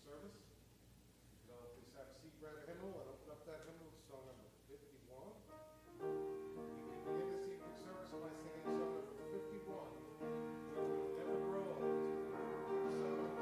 service. So please have a seat, read a hymnal, and open up that hymnal to song number 51. You can begin this evening service by singing song number 51. Never grow old. Song number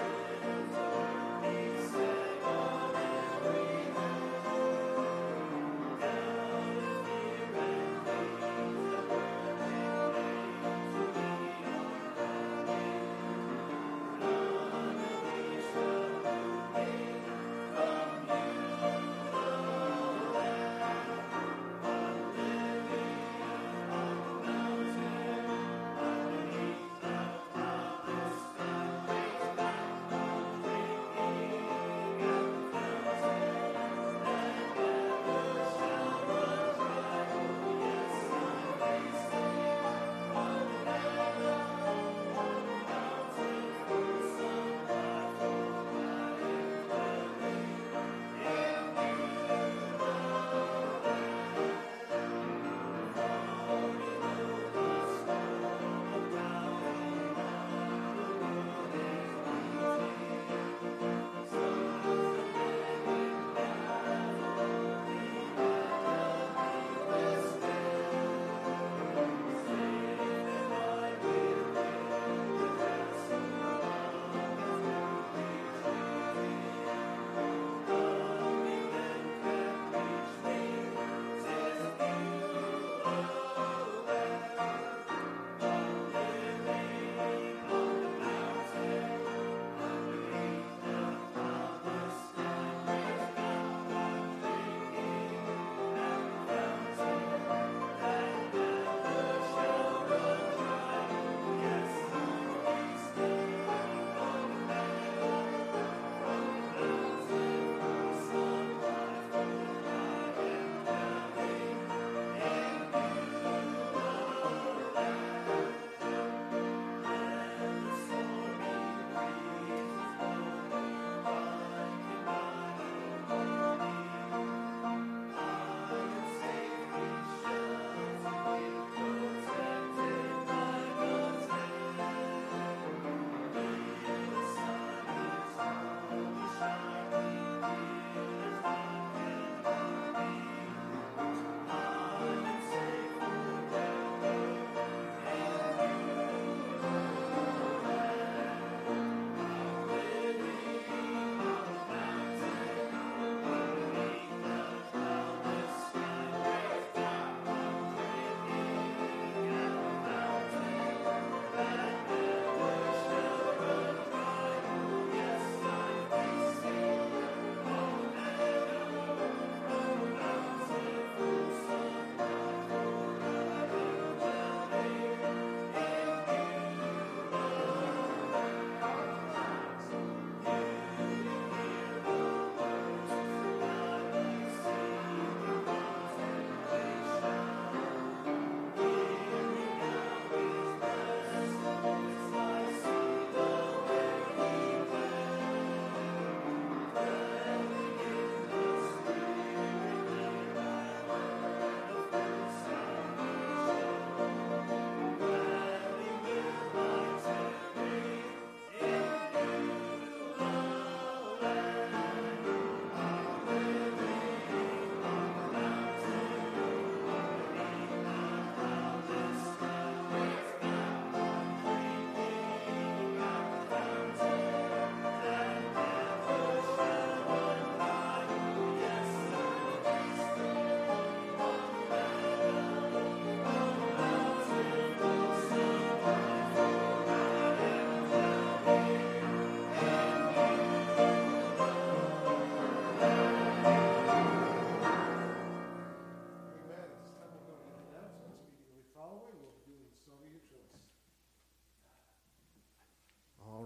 50.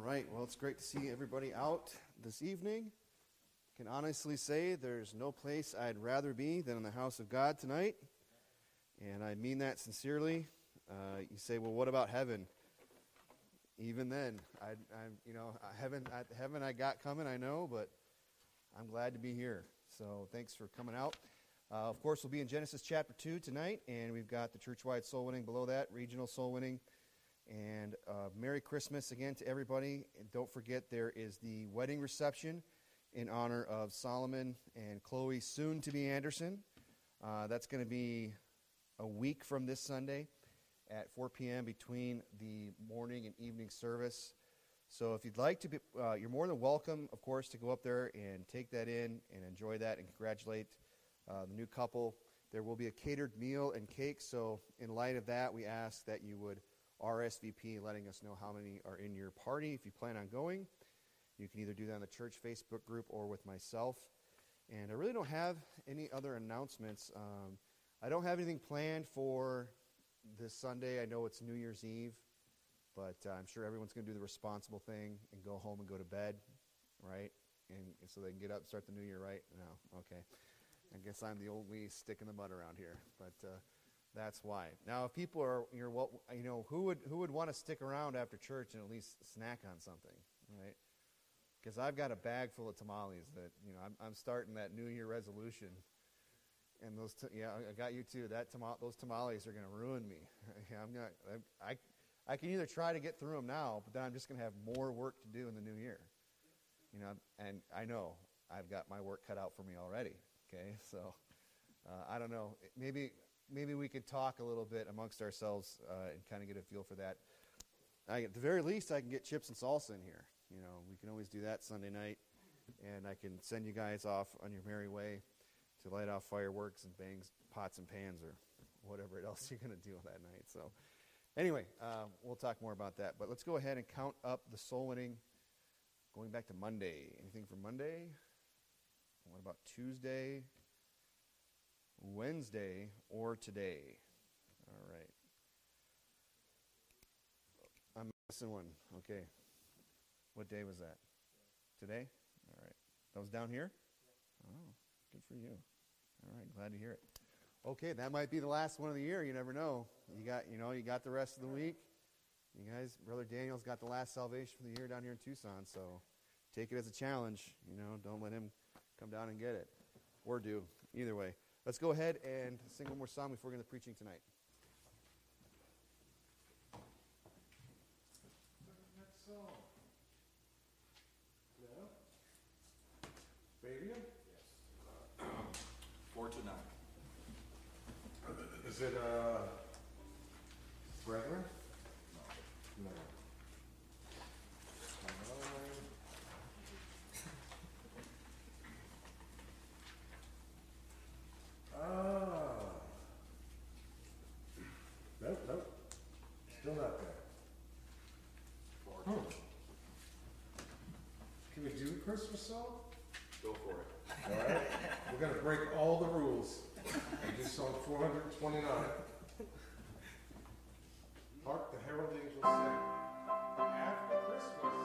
right, well, it's great to see everybody out this evening. Can honestly say there's no place I'd rather be than in the house of God tonight, and I mean that sincerely. You say, well, what about heaven? Even then, heaven I got coming, I know, but I'm glad to be here. So thanks for coming out. Of course, we'll be in Genesis chapter 2 tonight, and we've got the church-wide soul winning below that, regional soul winning. And Merry Christmas again to everybody. And don't forget, there is the wedding reception in honor of Solomon and Chloe, soon to be Anderson. That's going to be a week from this Sunday at 4 p.m. between the morning and evening service. So if you'd like to be, you're more than welcome, of course, to go up there and take that in and enjoy that and congratulate the new couple. There will be a catered meal and cake. So in light of that, we ask that you would RSVP, letting us know how many are in your party. If you plan on going, you can either do that on the church Facebook group or with myself. And I really don't have any other announcements. I don't have anything planned for this Sunday. I know it's New Year's Eve, but I'm sure everyone's going to do the responsible thing and go home and go to bed, right? And so they can get up and start the new year, right? No, okay. I guess I'm the old wee stick in the mud around here, but that's why. Now, if people are, who would want to stick around after church and at least snack on something, right? Because I've got a bag full of tamales that, I'm starting that New Year resolution, and I got you too. Those tamales are going to ruin me. I can either try to get through them now, but then I'm just going to have more work to do in the new year, and I know I've got my work cut out for me already. Okay, so I don't know. Maybe we could talk a little bit amongst ourselves and kind of get a feel for that. At the very least, I can get chips and salsa in here. We can always do that Sunday night, and I can send you guys off on your merry way to light off fireworks and bang pots and pans or whatever else you're going to do that night. So anyway, we'll talk more about that. But let's go ahead and count up the soul winning going back to Monday. Anything for Monday? What about Tuesday, Wednesday, or today? All right. I'm missing one. Okay. What day was that? Today? All right. That was down here? Oh, good for you. All right, glad to hear it. Okay, that might be the last one of the year. You never know. You got the rest of the week. You guys, Brother Daniel's got the last salvation for the year down here in Tucson, so take it as a challenge. Don't let him come down and get it. Or do. Either way. Let's go ahead and sing one more song before we get to preaching tonight. Next song. Yeah? Fabian? Yes. 4 to 9. Is it, Brethren? No. Nope. Still not there. Can we do a Christmas song? Go for it. All right. We're going to break all the rules and do song 429. Hark the herald angels sing. After Christmas.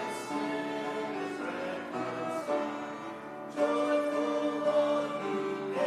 Joyful, Lord,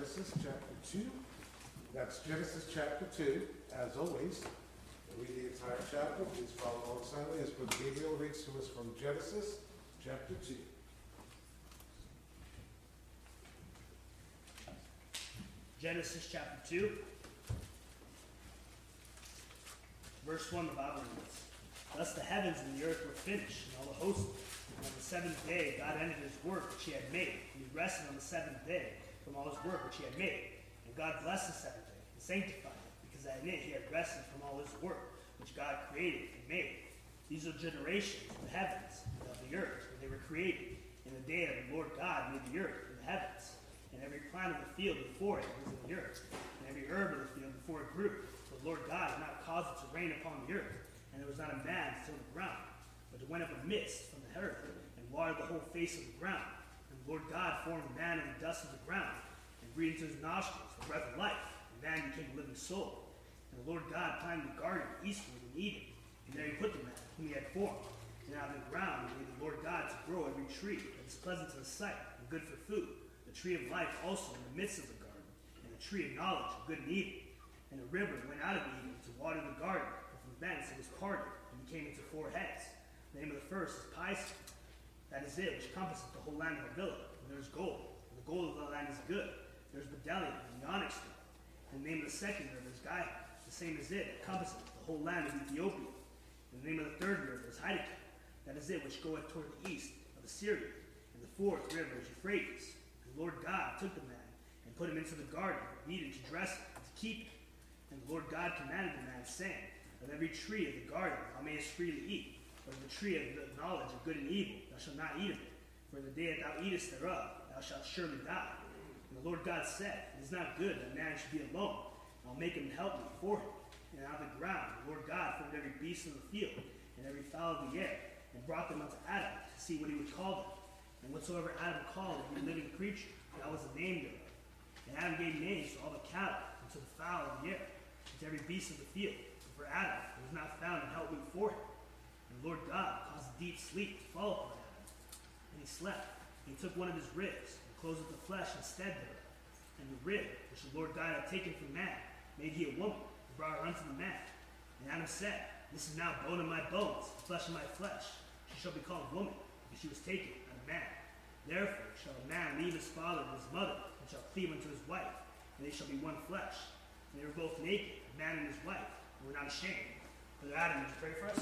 Genesis chapter 2. That's Genesis chapter 2, as always. We'll read the entire chapter. Please follow along silently as Brother Gabriel reads to us from Genesis chapter 2. Genesis chapter 2, verse 1, the Bible reads, "Thus the heavens and the earth were finished, and all the hosts. And on the seventh day God ended his work which he had made, and he rested on the seventh day from all his work which he had made. And God blessed the seventh day, and sanctified it, because that in it he had rested from all his work which God created and made. These are generations of the heavens and of the earth, when they were created, in the day that the Lord God made the earth and the heavens. And every plant of the field before it was in the earth, and every herb of the field before it grew. For the Lord God had not caused it to rain upon the earth, and there was not a man to till the ground. But there went up a mist from the earth, and watered the whole face of the ground. And the Lord God formed man in the dust of the ground, and breathed into his nostrils the breath of life, and man became a living soul. And the Lord God planted a garden eastward in Eden, and there he put the man whom he had formed. And out of the ground made the Lord God to grow every tree that is pleasant to the sight, and good for food, the tree of life also in the midst of the garden, and the tree of knowledge of good and evil. And a river went out of Eden to water the garden, and from thence it was parted, and became into four heads. The name of the first is Pison. That is it which compasseth the whole land of Havilah. And there is gold, and the gold of the land is good. There is bdellium and the onyx stone. And the name of the second river is Gihon. The same is it that compasseth the whole land of Ethiopia. And the name of the third river is Hiddekel. That is it which goeth toward the east of Assyria. And the fourth river is Euphrates. And the Lord God took the man, and put him into the garden of Eden to dress it, and to keep it. And the Lord God commanded the man, saying, Of every tree of the garden thou mayest freely eat, but of the tree of the knowledge of good and evil thou shalt not eat of it. For in the day that thou eatest thereof thou shalt surely die. And the Lord God said, It is not good that man should be alone. I will make him help me for him. And out of the ground the Lord God formed every beast of the field, and every fowl of the air, and brought them unto Adam, to see what he would call them. And whatsoever Adam called every living creature, that was the name thereof. And Adam gave names to all the cattle, and to the fowl of the air, and to every beast of the field. And for Adam there was not found an helpmeet for him. And the Lord God caused a deep sleep to fall upon Adam. And he slept. And he took one of his ribs, and closed up the flesh instead thereof. And the rib, which the Lord God had taken from man, made he a woman, and brought her unto the man. And Adam said, This is now bone of my bones, and flesh of my flesh. She shall be called woman, because she was taken out of man. Therefore shall a man leave his father and his mother, and shall cleave unto his wife, and they shall be one flesh. And they were both naked, the man and his wife, and were not ashamed. Brother Adam, would you pray for us?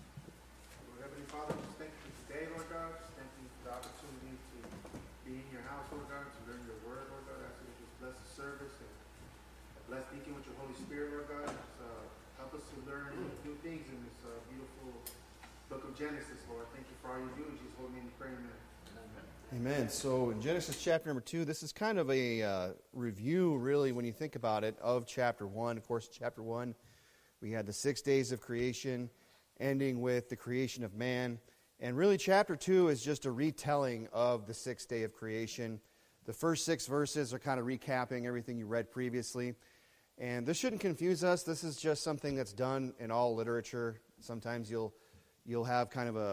Lord Heavenly Father, just thank you for today, Lord God. Just thank you for the opportunity to be in your house, Lord God, to learn your word, Lord God. I ask you to just bless the service and bless Deacon with your Holy Spirit, Lord God. Just, help us to learn new things in this beautiful book of Genesis, Lord. Thank you for all you do. In Jesus' holy name we pray, amen. Amen. So in Genesis chapter number 2, this is kind of a review, really, when you think about it, of chapter 1. Of course, chapter 1, we had the 6 days of creation, ending with the creation of man. And really, chapter 2 is just a retelling of the 6th day of creation. The first 6 verses are kind of recapping everything you read previously. And this shouldn't confuse us. This is just something that's done in all literature. Sometimes you'll have kind of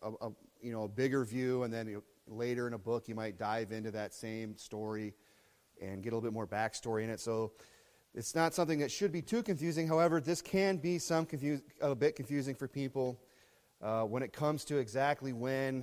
a bigger view, and then later in a book you might dive into that same story and get a little bit more backstory in it. So it's not something that should be too confusing. However, this can be a bit confusing for people when it comes to exactly when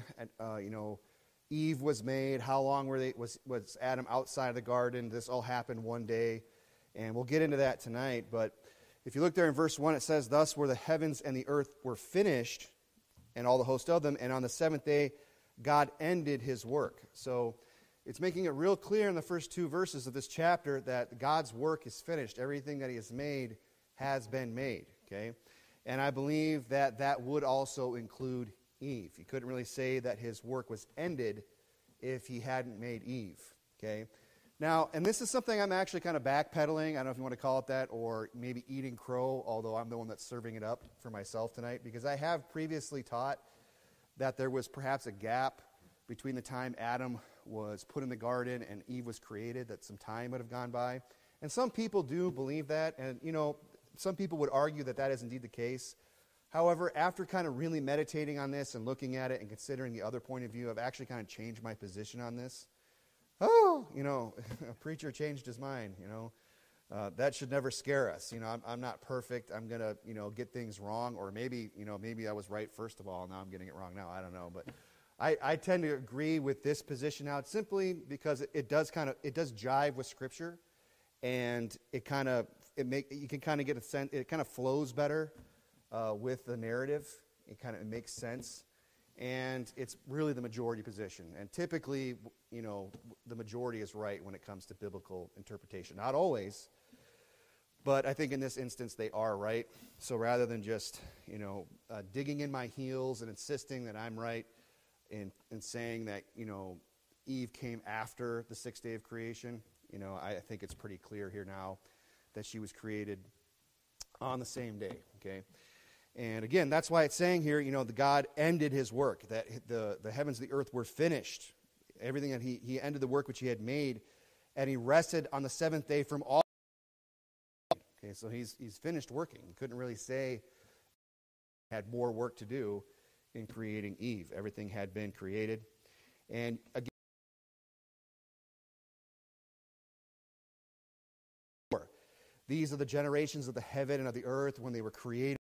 Eve was made, how long was Adam outside of the garden. This all happened one day, and we'll get into that tonight. But if you look there in verse 1, it says, Thus were the heavens and the earth were finished, and all the host of them, and on the seventh day God ended his work. So it's making it real clear in the first 2 verses of this chapter that God's work is finished. Everything that he has made has been made, okay? And I believe that that would also include Eve. You couldn't really say that his work was ended if he hadn't made Eve, okay? Now, and this is something I'm actually kind of backpedaling. I don't know if you want to call it that, or maybe eating crow, although I'm the one that's serving it up for myself tonight, because I have previously taught that there was perhaps a gap between the time Adam was put in the garden and Eve was created, that some time would have gone by. And some people do believe that, and, some people would argue that that is indeed the case. However, after kind of really meditating on this and looking at it and considering the other point of view, I've actually kind of changed my position on this. oh, a preacher changed his mind, that should never scare us. I'm not perfect. I'm going to, get things wrong. Or maybe I was right first of all, and now I'm getting it wrong now. I don't know. But I tend to agree with this position now simply because it does jive with Scripture. And you can kind of get a sense, it kind of flows better with the narrative. It makes sense. And it's really the majority position. And typically, the majority is right when it comes to biblical interpretation. Not always, but I think in this instance they are right. So rather than just, digging in my heels and insisting that I'm right and saying that, Eve came after the sixth day of creation, I think it's pretty clear here now that she was created on the same day, okay? And again, that's why it's saying here, the God ended his work, that the heavens and the earth were finished. Everything that he ended the work which he had made, and he rested on the seventh day from all. Okay, so he's finished working. He couldn't really say he had more work to do in creating Eve. Everything had been created. And again, these are the generations of the heaven and of the earth when they were created.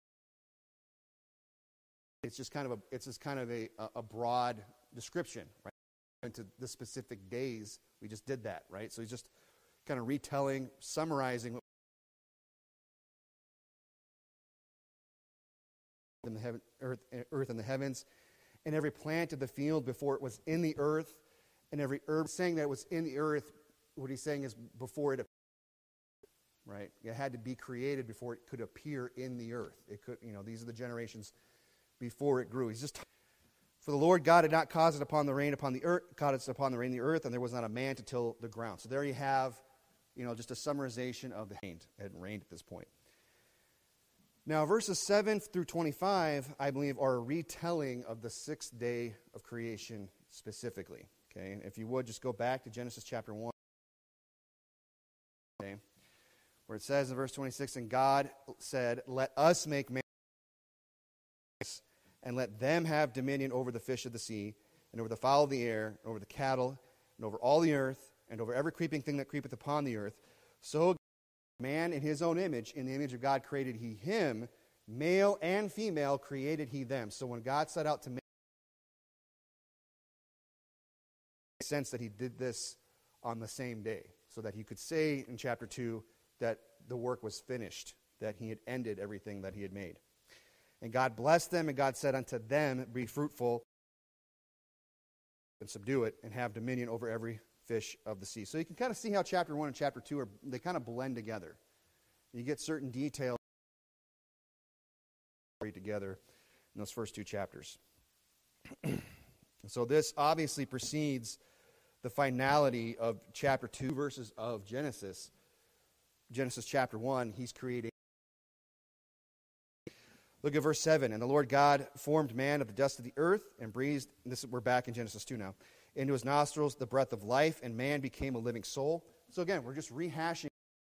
It's just kind of a broad description, right? Into the specific days, we just did that, right? So he's just kind of retelling, summarizing what in the heaven, earth and the heavens, and every plant of the field before it was in the earth, and every herb. Saying that it was in the earth, what he's saying is before it appeared, right? It had to be created before it could appear in the earth. It could, these are the generations before it grew. He's just, for the Lord God had not caused it upon the rain upon the earth, caused it upon the rain the earth, and there was not a man to till the ground. So there you have, just a summarization of the rain. It hadn't rained at this point. Now, verses 7 through 25, I believe, are a retelling of the sixth day of creation specifically. Okay, and if you would, just go back to Genesis chapter 1, okay, where it says in verse 26, and God said, let us make man, and let them have dominion over the fish of the sea, and over the fowl of the air, and over the cattle, and over all the earth, and over every creeping thing that creepeth upon the earth. So man in his own image, in the image of God created he him, male and female created he them. So when God set out to make, it makes sense that he did this on the same day, so that he could say in chapter 2 that the work was finished, that he had ended everything that he had made. And God blessed them, and God said unto them, be fruitful and subdue it, and have dominion over every fish of the sea. So you can kind of see how chapter 1 and chapter 2 they kind of blend together. You get certain details together in those first two chapters. So this obviously precedes the finality of chapter 2 verses of Genesis. Genesis chapter 1, he's created. Look at verse 7. And the Lord God formed man of the dust of the earth and breathed, we're back in Genesis 2 now, into his nostrils the breath of life, and man became a living soul. So again, we're just rehashing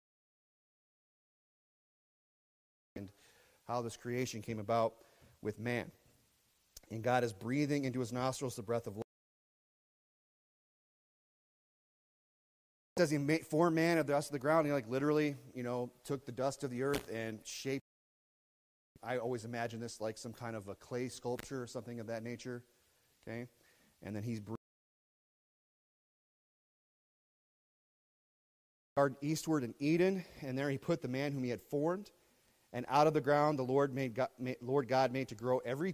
how this creation came about with man. And God is breathing into his nostrils the breath of life. It says he formed man of the dust of the ground. He literally, took the dust of the earth and shaped. I always imagine this like some kind of a clay sculpture or something of that nature. Okay? And then he's breathing eastward in Eden, and there he put the man whom he had formed. And out of the ground the Lord God made to grow every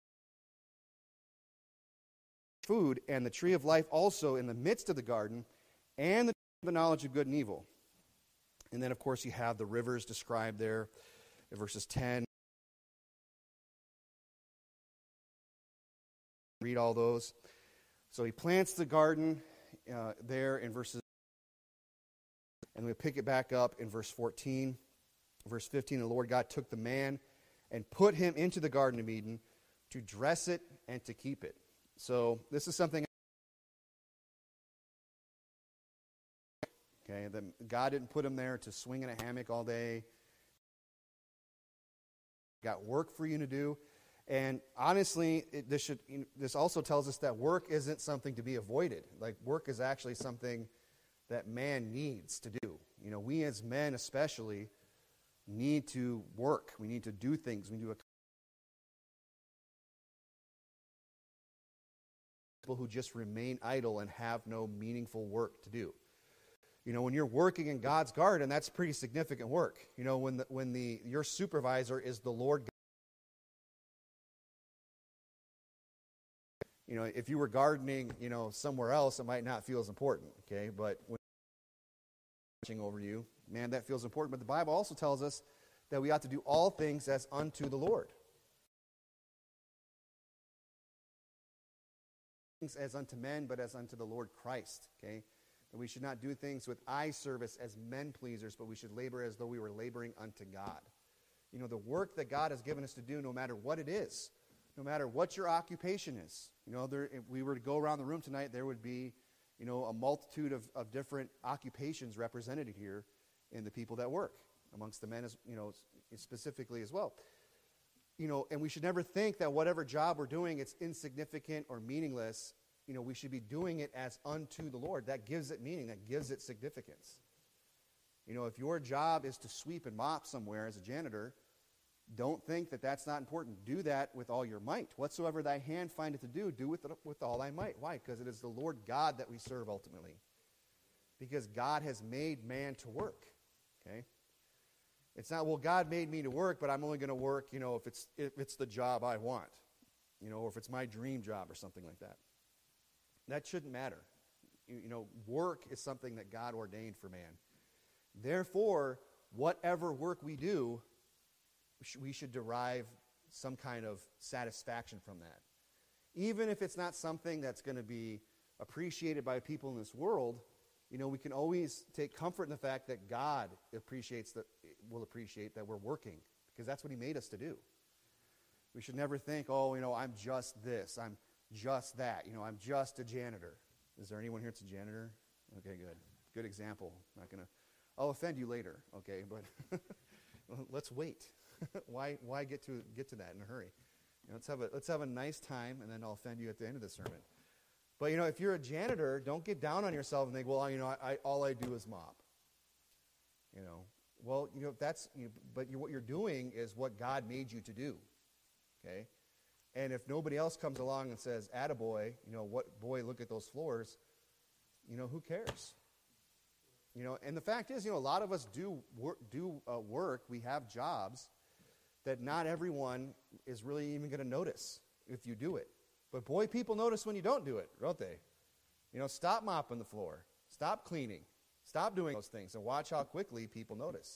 food, and the tree of life also in the midst of the garden, and the knowledge of good and evil. And then, of course, you have the rivers described there in verses 10. Read all those. So he plants the garden there in verses, and we pick it back up in verse 14. Verse 15, the Lord God took the man and put him into the Garden of Eden to dress it and to keep it. So this is something, okay, that God didn't put him there to swing in a hammock all day. Got work for you to do. And honestly, this also tells us that work isn't something to be avoided. Like, work is actually something that man needs to do. We as men especially need to work. We need to do things. We need to people who just remain idle and have no meaningful work to do. When you're working in God's garden, that's pretty significant work. When your supervisor is the Lord God. If you were gardening, somewhere else, it might not feel as important, okay? But when watching over you, man, that feels important. But the Bible also tells us that we ought to do all things as unto the Lord. Things as unto men, but as unto the Lord Christ, okay? And we should not do things with eye service as men pleasers, but we should labor as though we were laboring unto God. The work that God has given us to do, no matter what it is, no matter what your occupation is. If we were to go around the room tonight, there would be, a multitude of different occupations represented here in the people that work, amongst the men, as specifically as well. And we should never think that whatever job we're doing, it's insignificant or meaningless. We should be doing it as unto the Lord. That gives it meaning. That gives it significance. If your job is to sweep and mop somewhere as a janitor, don't think that that's not important. Do that with all your might. Whatsoever thy hand findeth to do, do with all thy might. Why? Because it is the Lord God that we serve ultimately. Because God has made man to work. Okay? It's not, well, God made me to work, but I'm only going to work, if it's the job I want. Or if it's my dream job or something like that. That shouldn't matter. Work is something that God ordained for man. Therefore, whatever work we do, we should derive some kind of satisfaction from that. Even if it's not something that's going to be appreciated by people in this world, we can always take comfort in the fact that God will appreciate that we're working, because that's what he made us to do. We should never think, I'm just this, I'm just that, I'm just a janitor. Is there anyone here that's a janitor? Okay, good. Good example. I'll offend you later, okay, but let's wait. Why get to that in a hurry? Let's have a nice time, and then I'll offend you at the end of the sermon. But if you're a janitor, don't get down on yourself and think, well, all I do is mop. Well, what you're doing is what God made you to do. Okay, and if nobody else comes along and says, "Attaboy," look at those floors. Who cares? And the fact is, a lot of us do work. We have jobs that not everyone is really even going to notice if you do it. But boy, people notice when you don't do it, don't they? Stop mopping the floor. Stop cleaning. Stop doing those things, and watch how quickly people notice.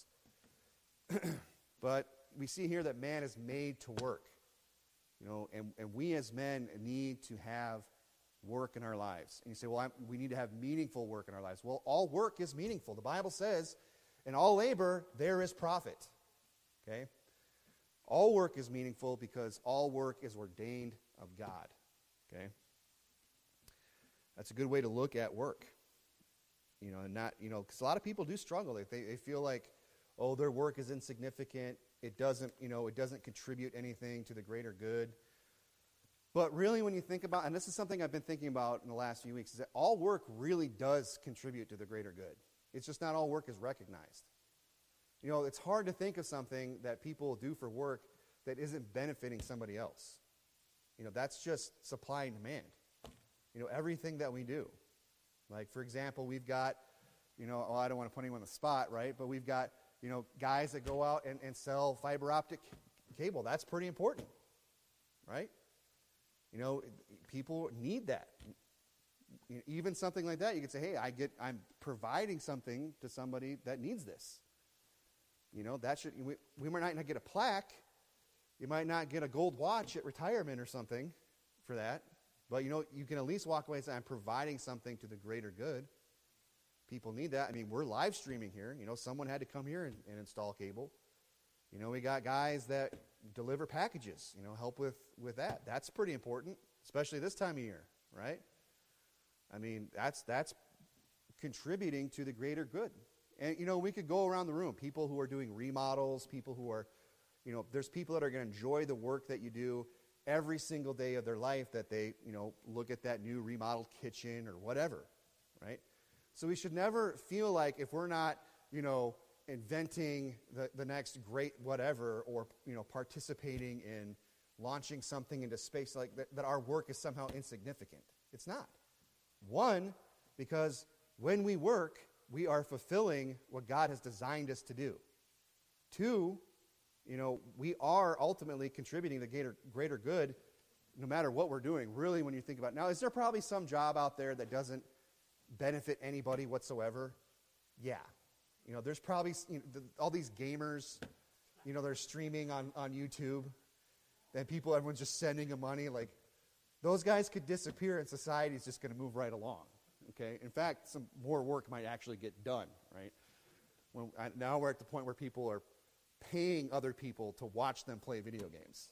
But we see here that man is made to work. And we as men need to have work in our lives. And you say, well, we need to have meaningful work in our lives. Well, all work is meaningful. The Bible says, in all labor, there is profit. Okay? All work is meaningful because all work is ordained of God. Okay? That's a good way to look at work. And not, because a lot of people do struggle. They feel like, their work is insignificant. It doesn't contribute anything to the greater good. But really, when you think about, and this is something I've been thinking about in the last few weeks, is that all work really does contribute to the greater good. It's just not all work is recognized. It's hard to think of something that people do for work that isn't benefiting somebody else. That's just supply and demand. Everything that we do. Like, for example, we've got, I don't want to put anyone on the spot, right? But we've got, guys that go out and sell fiber optic cable. That's pretty important, right? People need that. Even something like that, you could say, hey, I'm providing something to somebody that needs this. We might not get a plaque. You might not get a gold watch at retirement or something for that. But, you can at least walk away and say, I'm providing something to the greater good. People need that. We're live streaming here. Someone had to come here and install cable. We got guys that deliver packages, help with that. That's pretty important, especially this time of year, right? That's contributing to the greater good. And, we could go around the room. People who are doing remodels, people who are, there's people that are going to enjoy the work that you do every single day of their life, that they, look at that new remodeled kitchen or whatever, right? So we should never feel like if we're not, inventing the next great whatever, or, participating in launching something into space like that our work is somehow insignificant. It's not. One, because when we work, we are fulfilling what God has designed us to do. Two, we are ultimately contributing to greater good no matter what we're doing, really, when you think about it. Now, is there probably some job out there that doesn't benefit anybody whatsoever? Yeah. There's probably all these gamers, they're streaming on YouTube, and everyone's just sending them money. Like, those guys could disappear, and society's just going to move right along. Okay? In fact, some more work might actually get done, right? Now we're at the point where people are paying other people to watch them play video games.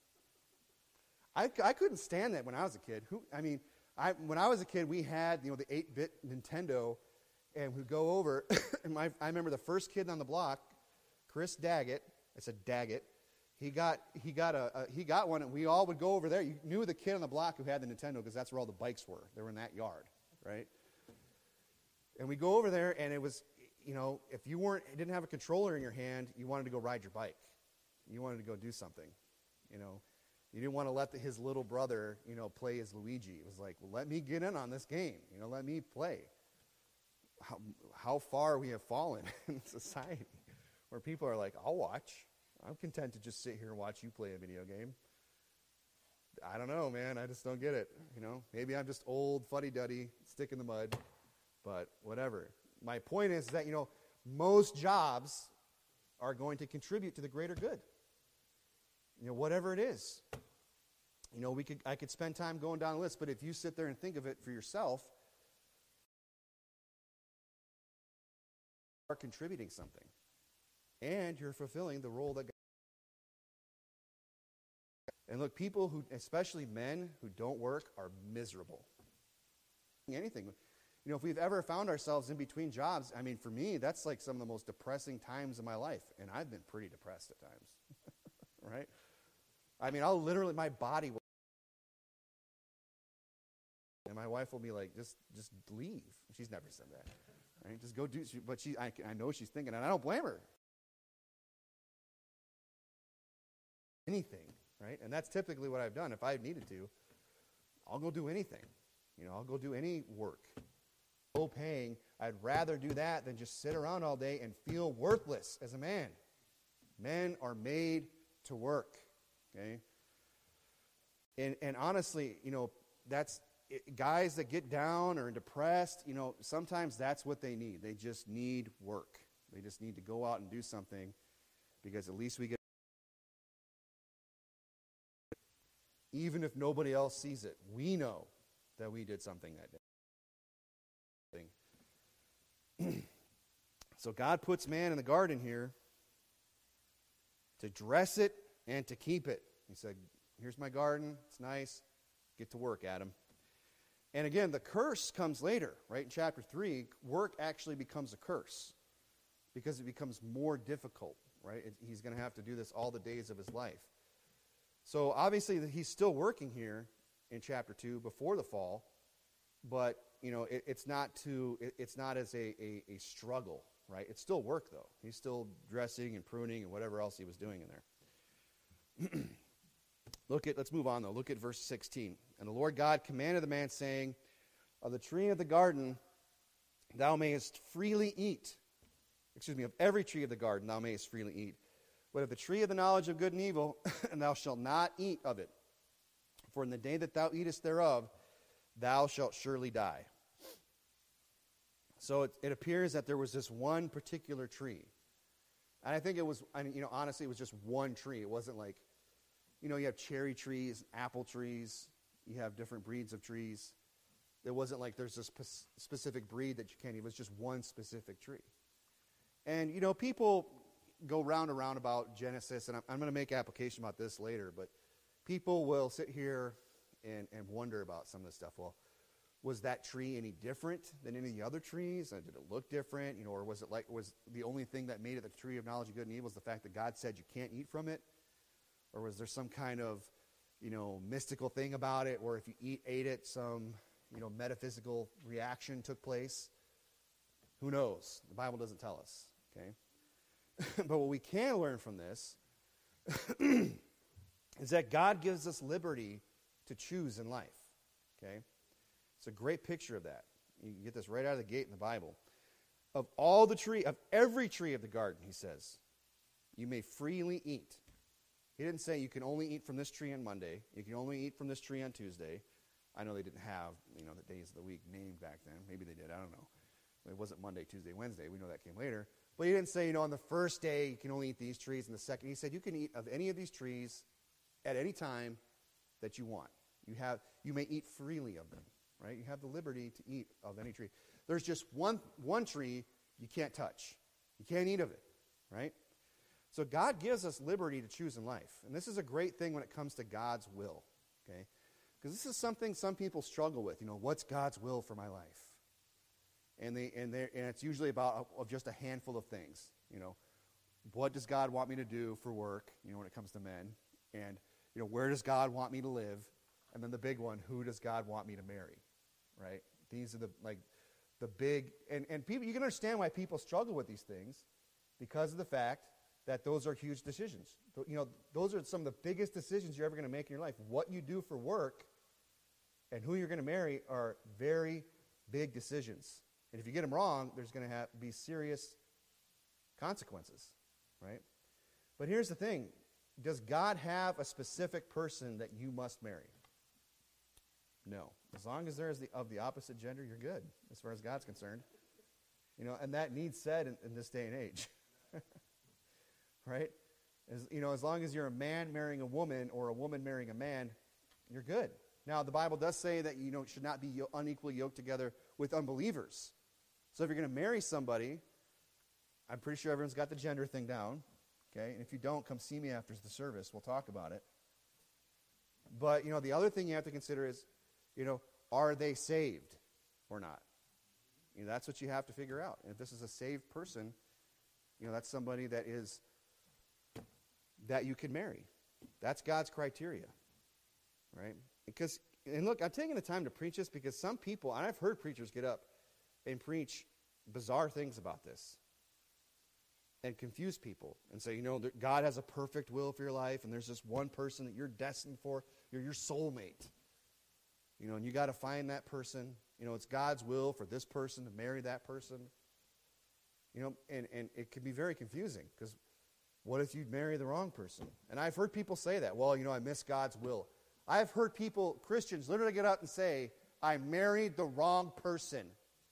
I couldn't stand that when I was a kid. When I was a kid, we had the 8-bit Nintendo, and we'd go over. And I remember the first kid on the block, Chris Daggett. I said Daggett. He got one, and we all would go over there. You knew the kid on the block who had the Nintendo because that's where all the bikes were. They were in that yard, right? And we go over there, and it was, if you didn't have a controller in your hand, you wanted to go ride your bike. You wanted to go do something, You didn't want to let his little brother, play as Luigi. It was like, well, let me get in on this game. Let me play. How far we have fallen in society, where people are like, I'll watch. I'm content to just sit here and watch you play a video game. I don't know, man. I just don't get it. Maybe I'm just old, fuddy-duddy, stick in the mud, but whatever. My point is that, most jobs are going to contribute to the greater good. Whatever it is. I could spend time going down the list, but if you sit there and think of it for yourself, you are contributing something. And you're fulfilling the role that God. And look, people who, especially men who don't work, are miserable. Anything. If we've ever found ourselves in between jobs, for me, that's like some of the most depressing times of my life. And I've been pretty depressed at times. Right? I'll literally, my body will. And my wife will be like, just leave. She's never said that. Right? Just go do, but I know she's thinking, and I don't blame her. Anything, right? And that's typically what I've done. If I needed to, I'll go do anything. I'll go do any work. Low paying, I'd rather do that than just sit around all day and feel worthless as a man. Men are made to work, okay? And honestly, that's guys that get down or depressed, sometimes that's what they need. They just need work. They just need to go out and do something, because at least we get. Even if nobody else sees it, we know that we did something that day. So God puts man in the garden here to dress it and to keep it. He said, here's my garden. It's nice. Get to work, Adam. And again, the curse comes later, right? In chapter 3, work actually becomes a curse because it becomes more difficult, right? He's going to have to do this all the days of his life. So obviously he's still working here in chapter 2 before the fall, but it's not as a struggle, right? It's still work, though. He's still dressing and pruning and whatever else he was doing in there. Let's move on, though. Look at verse 16. And the Lord God commanded the man, saying, of the tree of the garden thou mayest freely eat. Of every tree of the garden thou mayest freely eat. But of the tree of the knowledge of good and evil, and thou shalt not eat of it. For in the day that thou eatest thereof, thou shalt surely die. So it appears that there was this one particular tree. And I think it was, honestly, it was just one tree. It wasn't like, you have cherry trees, apple trees. You have different breeds of trees. It wasn't like there's a specific breed that you can't eat. It was just one specific tree. And, people go round and round about Genesis, and I'm going to make application about this later, but people will sit here and wonder about some of this stuff. Well, was that tree any different than any of the other trees? Did it look different? Or was the only thing that made it the tree of knowledge of good and evil was the fact that God said you can't eat from it? Or was there some kind of, mystical thing about it where if you ate it, some, metaphysical reaction took place? Who knows? The Bible doesn't tell us, okay? But what we can learn from this is that God gives us liberty to choose in life, okay? It's a great picture of that. You can get this right out of the gate in the Bible. Of every tree of the garden, he says, you may freely eat. He didn't say you can only eat from this tree on Monday. You can only eat from this tree on Tuesday. I know they didn't have, the days of the week named back then. Maybe they did. I don't know. It wasn't Monday, Tuesday, Wednesday. We know that came later. But he didn't say, on the first day you can only eat these trees, and the second. He said you can eat of any of these trees at any time that you want. You may eat freely of them, right? You have the liberty to eat of any tree. There's just one tree you can't touch. You can't eat of it, right? So God gives us liberty to choose in life. And this is a great thing when it comes to God's will, okay? Because this is something some people struggle with. What's God's will for my life? And it's usually about just a handful of things. What does God want me to do for work, when it comes to men? And, where does God want me to live? And then the big one, who does God want me to marry, right? These are the big, and people, you can understand why people struggle with these things because of the fact that those are huge decisions. Those are some of the biggest decisions you're ever going to make in your life. What you do for work and who you're going to marry are very big decisions. And if you get them wrong, there's going to be serious consequences, right? But here's the thing. Does God have a specific person that you must marry? No. As long as there is of the opposite gender, you're good, as far as God's concerned. And that needs said in this day and age. Right? As long as you're a man marrying a woman or a woman marrying a man, you're good. Now, the Bible does say that you should not be unequally yoked together with unbelievers. So if you're going to marry somebody, I'm pretty sure everyone's got the gender thing down. Okay? And if you don't, come see me after the service. We'll talk about it. But, the other thing you have to consider is, are they saved or not? That's what you have to figure out. And if this is a saved person, that's somebody that you can marry. That's God's criteria, right? And look, I'm taking the time to preach this because some people, and I've heard preachers get up and preach bizarre things about this and confuse people and say, that God has a perfect will for your life and there's this one person that you're destined for. You're your soulmate. And you got to find that person. It's God's will for this person to marry that person. And it can be very confusing because what if you marry the wrong person? And I've heard people say that. Well, I miss God's will. I've heard Christians, literally get up and say, I married the wrong person.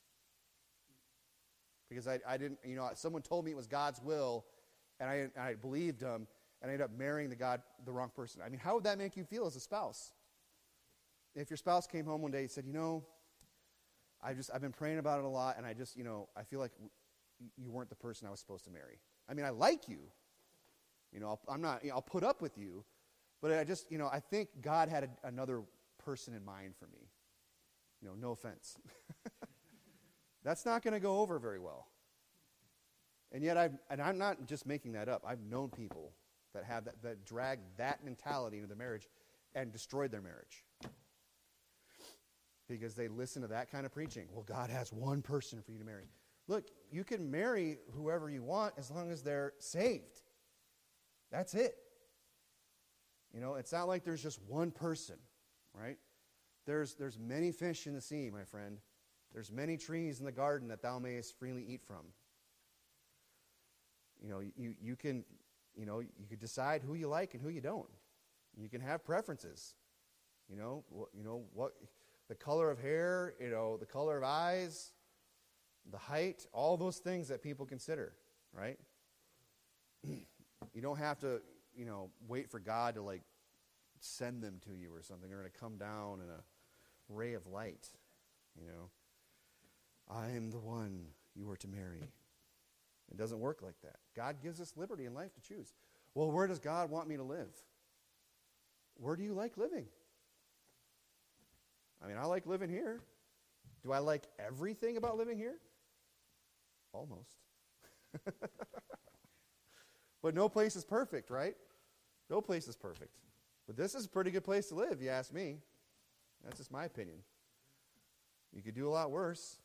Because I didn't, someone told me it was God's will, and I believed them, and I ended up marrying the wrong person. I mean, how would that make you feel as a spouse? If your spouse came home one day and said, I've been praying about it a lot, and I feel like you weren't the person I was supposed to marry. I mean, I like you. I'll put up with you, but I think God had another person in mind for me. No offense. That's not going to go over very well. And yet, I'm not just making that up. I've known people that have that drag that mentality into their marriage and destroyed their marriage. Because they listen to that kind of preaching. Well, God has one person for you to marry. Look, you can marry whoever you want as long as they're saved. That's it. It's not like there's just one person, right? There's many fish in the sea, my friend. There's many trees in the garden that thou mayest freely eat from. You can decide who you like and who you don't. You can have preferences. What the color of hair, the color of eyes, the height, all those things that people consider, right? You don't have to, wait for God to send them to you or something. They're going to come down in a ray of light, I am the one you are to marry. It doesn't work like that. God gives us liberty in life to choose. Well, where does God want me to live? Where do you like living? I mean, I like living here. Do I like everything about living here? Almost. But no place is perfect, right? No place is perfect. But this is a pretty good place to live, if you ask me. That's just my opinion. You could do a lot worse.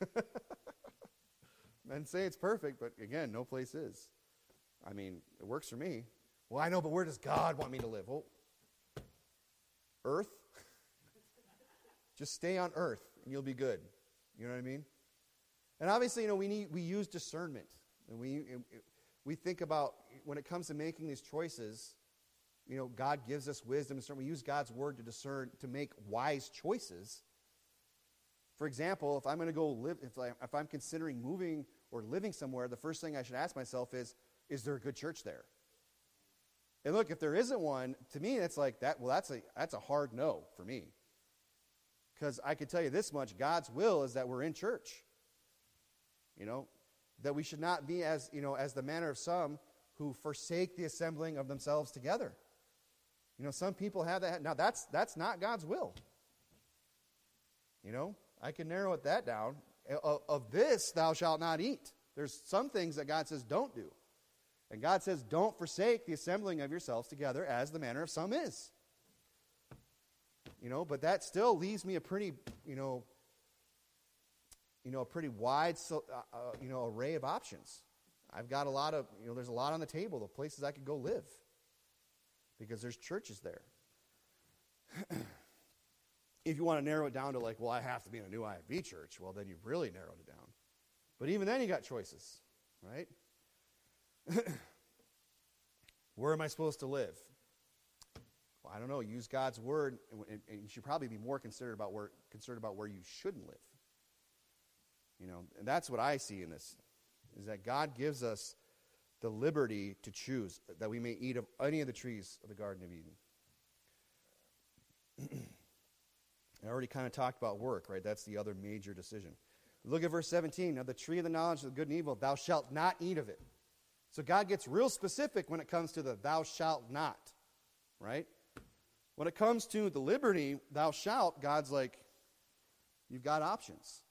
Men say it's perfect, but again, no place is. I mean, it works for me. Well, I know, but where does God want me to live? Well, earth? Just stay on earth, and you'll be good. You know what I mean? And obviously, we use discernment. And we think about, when it comes to making these choices, God gives us wisdom and discernment. We use God's word to discern, to make wise choices. For example, if I'm going to go live, if I'm considering moving or living somewhere, the first thing I should ask myself is there a good church there? And look, if there isn't one, to me, it's like that. Well, that's a hard no for me. Because I can tell you this much: God's will is that we're in church. That we should not be as the manner of some who forsake the assembling of themselves together. Some people have that. Now, that's not God's will. I can narrow that down. Of this thou shalt not eat. There's some things that God says don't do. And God says don't forsake the assembling of yourselves together as the manner of some is. But that still leaves me a pretty, a pretty wide, array of options. I've got a lot of, there's a lot on the table of places I could go live. Because there's churches there. If you want to narrow it down to I have to be in a new IFB church, well, then you've really narrowed it down. But even then, you got choices, right? Where am I supposed to live? Well, I don't know. Use God's word, and you should probably be more concerned about where you shouldn't live. And that's what I see in this, is that God gives us the liberty to choose, that we may eat of any of the trees of the Garden of Eden. I already kind of talked about work, right? That's the other major decision. Look at verse 17. Of the tree of the knowledge of good and evil, thou shalt not eat of it. So God gets real specific when it comes to the thou shalt not, right? When it comes to the liberty, thou shalt, God's like, you've got options.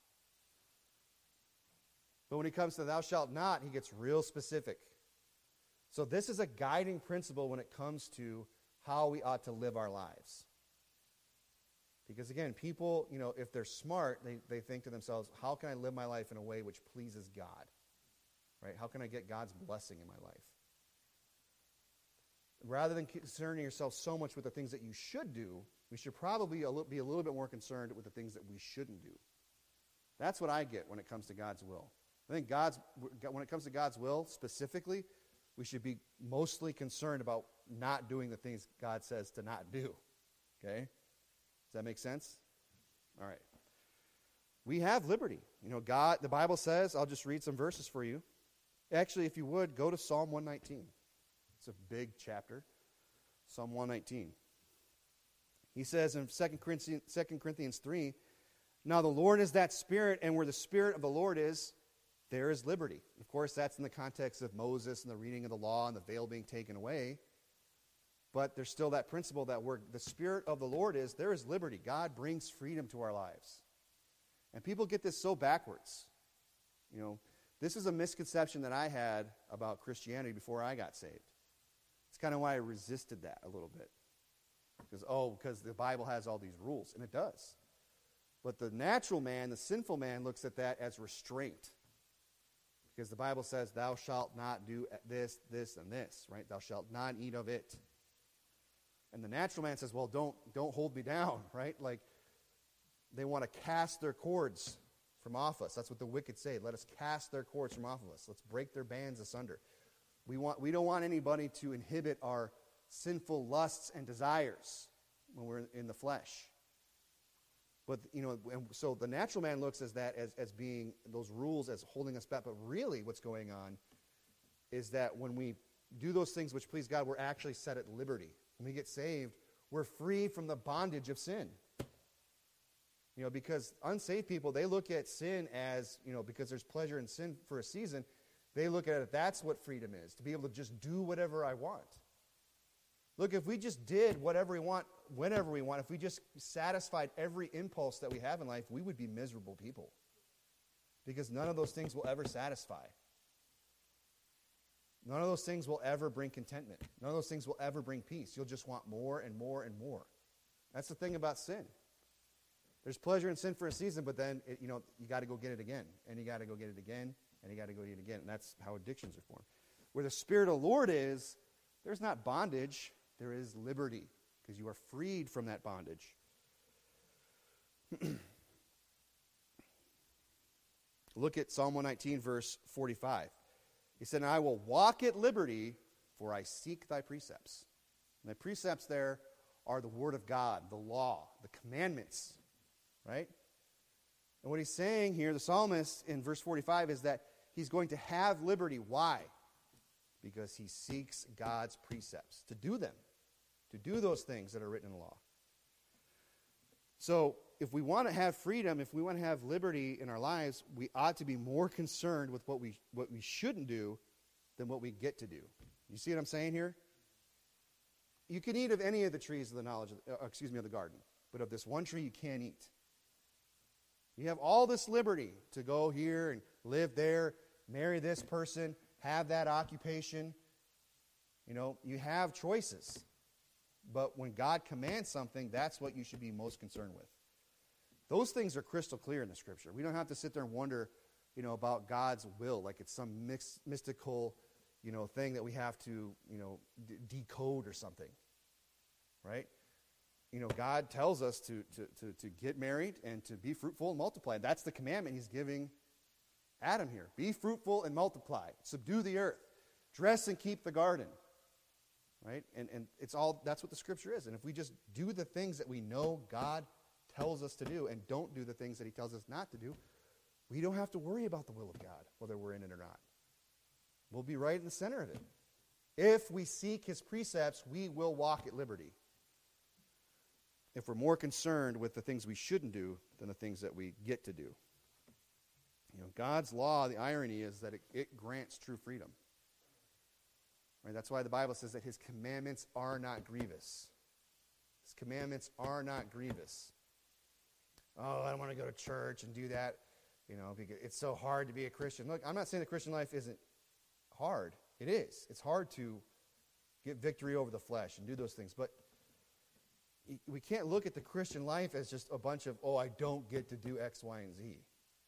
But when it comes to thou shalt not, he gets real specific. So this is a guiding principle when it comes to how we ought to live our lives. Because again, people, if they're smart, they think to themselves, how can I live my life in a way which pleases God? Right? How can I get God's blessing in my life? Rather than concerning yourself so much with the things that you should do, we should probably be a little bit more concerned with the things that we shouldn't do. That's what I get when it comes to God's will. I think when it comes to God's will, specifically, we should be mostly concerned about not doing the things God says to not do. Okay? Does that make sense? All right. We have liberty. God, the Bible says, I'll just read some verses for you. Actually, if you would, go to Psalm 119. It's a big chapter. Psalm 119. He says in 2 Corinthians 3, now the Lord is that Spirit, and where the Spirit of the Lord is, there is liberty. Of course, that's in the context of Moses and the reading of the law and the veil being taken away. But there's still that principle that where the Spirit of the Lord is, there is liberty. God brings freedom to our lives. And people get this so backwards. This is a misconception that I had about Christianity before I got saved. It's kind of why I resisted that a little bit. Because the Bible has all these rules, and it does. But the natural man, the sinful man, looks at that as restraint. Because the Bible says, thou shalt not do this, this, and this, right? Thou shalt not eat of it. And the natural man says, well, don't hold me down, right? Like, they want to cast their cords from off us. That's what the wicked say. Let us cast their cords from off of us. Let's break their bands asunder. We don't want anybody to inhibit our sinful lusts and desires when we're in the flesh. But, so the natural man looks as that as being those rules as holding us back. But really what's going on is that when we do those things which please God, we're actually set at liberty. When we get saved, we're free from the bondage of sin. Because unsaved people, they look at sin as, because there's pleasure in sin for a season, they look at it, that's what freedom is, to be able to just do whatever I want. Look, if we just did whatever we want, whenever we want, if we just satisfied every impulse that we have in life, we would be miserable people. Because none of those things will ever satisfy. None of those things will ever bring contentment. None of those things will ever bring peace. You'll just want more and more and more. That's the thing about sin. There's pleasure in sin for a season, but then you got to go get it again, and you got to go get it again, and you got to go get it again, and that's how addictions are formed. Where the Spirit of the Lord is, there's not bondage, there is liberty, because you are freed from that bondage. Look at Psalm 119, verse 45. He said, "I will walk at liberty, for I seek thy precepts." And the precepts there are the word of God, the law, the commandments, right? And what he's saying here, the psalmist in verse 45, is that he's going to have liberty. Why? Because he seeks God's precepts, to do them, to do those things that are written in the law. So, if we want to have freedom, if we want to have liberty in our lives, we ought to be more concerned with what we shouldn't do than what we get to do. You see what I'm saying here? You can eat of any of the trees of the of the garden, but of this one tree you can't eat. You have all this liberty to go here and live there, marry this person, have that occupation. You have choices. But when God commands something, that's what you should be most concerned with. Those things are crystal clear in the Scripture. We don't have to sit there and wonder, about God's will, like it's some mystical, thing that we have to, decode or something, right? God tells us to get married and to be fruitful and multiply. That's the commandment he's giving Adam here. Be fruitful and multiply. Subdue the earth. Dress and keep the garden. Right? And it's all, that's what the Scripture is. And if we just do the things that we know God tells us to do and don't do the things that he tells us not to do, we don't have to worry about the will of God, whether we're in it or not. We'll be right in the center of it. If we seek his precepts, we will walk at liberty. If we're more concerned with the things we shouldn't do than the things that we get to do. God's law, the irony is that it grants true freedom. Right? That's why the Bible says that his commandments are not grievous. His commandments are not grievous. Oh, I don't want to go to church and do that, because it's so hard to be a Christian. Look, I'm not saying the Christian life isn't hard. It is. It's hard to get victory over the flesh and do those things. But we can't look at the Christian life as just a bunch of, I don't get to do X, Y, and Z.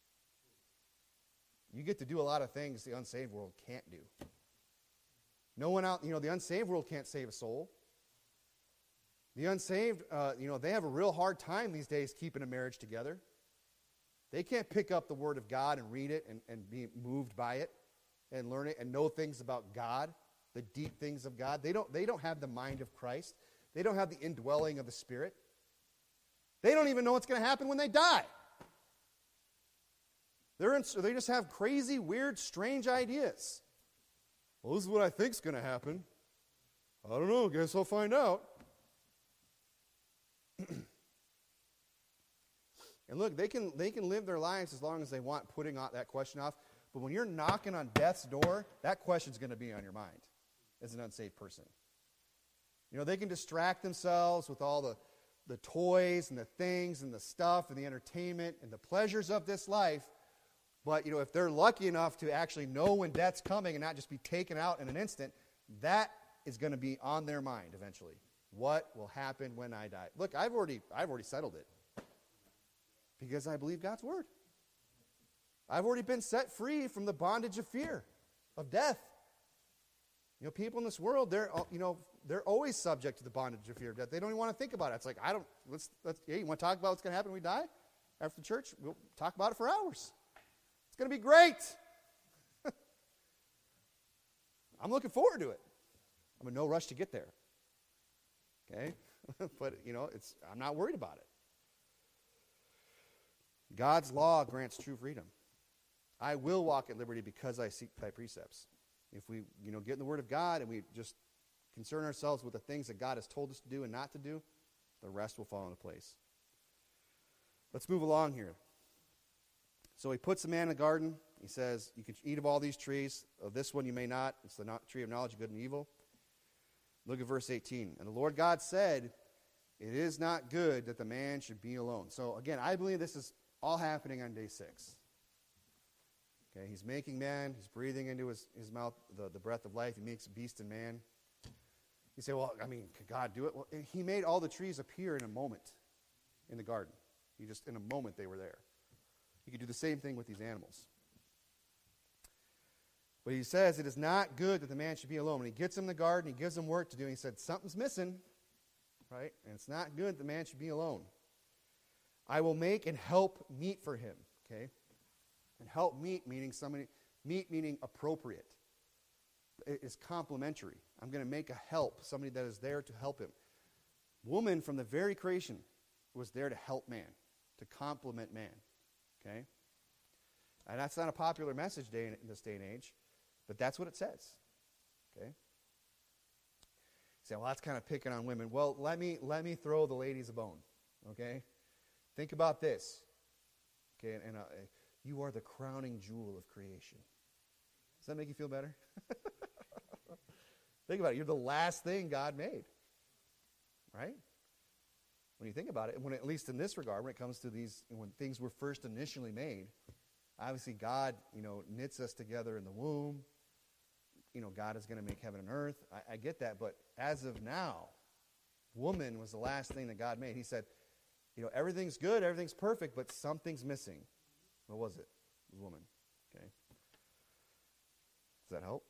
You get to do a lot of things the unsaved world can't do. No one out, the unsaved world can't save a soul. The unsaved, they have a real hard time these days keeping a marriage together. They can't pick up the Word of God and read it and be moved by it and learn it and know things about God, the deep things of God. They don't have the mind of Christ. They don't have the indwelling of the Spirit. They don't even know what's going to happen when they die. They just have crazy, weird, strange ideas. Well, this is what I think is going to happen. I don't know. Guess I'll find out. And look, they can live their lives as long as they want, putting that question off. But when you're knocking on death's door, that question's going to be on your mind as an unsaved person. They can distract themselves with all the toys and the things and the stuff and the entertainment and the pleasures of this life. But, if they're lucky enough to actually know when death's coming and not just be taken out in an instant, that is going to be on their mind eventually. What will happen when I die? Look, I've already settled it. Because I believe God's word. I've already been set free from the bondage of fear, of death. People in this world, they're always subject to the bondage of fear of death. They don't even want to think about it. It's like, you want to talk about what's going to happen when we die? After church, we'll talk about it for hours. It's going to be great. I'm looking forward to it. I'm in no rush to get there. Okay? But, I'm not worried about it. God's law grants true freedom. I will walk at liberty because I seek thy precepts. If we, get in the Word of God and we just concern ourselves with the things that God has told us to do and not to do, the rest will fall into place. Let's move along here. So he puts the man in the garden. He says, you can eat of all these trees. Of this one you may not. It's the tree of knowledge of good and evil. Look at verse 18. And the Lord God said, it is not good that the man should be alone. So again, I believe this is all happening on day 6. Okay, he's making man. He's breathing into his mouth the breath of life. He makes a beast and man. You say, well, I mean, could God do it? Well, he made all the trees appear in a moment in the garden. In a moment they were there. He could do the same thing with these animals. But he says it is not good that the man should be alone. When he gets him in the garden, he gives him work to do. And he said, something's missing, right? And it's not good that the man should be alone. I will make and help meet for him, okay? And help meet meaning appropriate. It is complementary. I'm going to make a help, somebody that is there to help him. Woman from the very creation was there to help man, to complement man, okay? And that's not a popular message in this day and age, but that's what it says, okay? You say, well, that's kind of picking on women. Well, let me throw the ladies a bone, okay? Think about this, okay? And you are the crowning jewel of creation. Does that make you feel better? Think about it. You're the last thing God made, right? When you think about it, at least in this regard, when it comes to these, when things were first initially made, obviously God, knits us together in the womb. God is going to make heaven and earth. I get that, but as of now, woman was the last thing that God made. He said, everything's good, everything's perfect, but something's missing. What was it? It was woman. Okay. Does that help?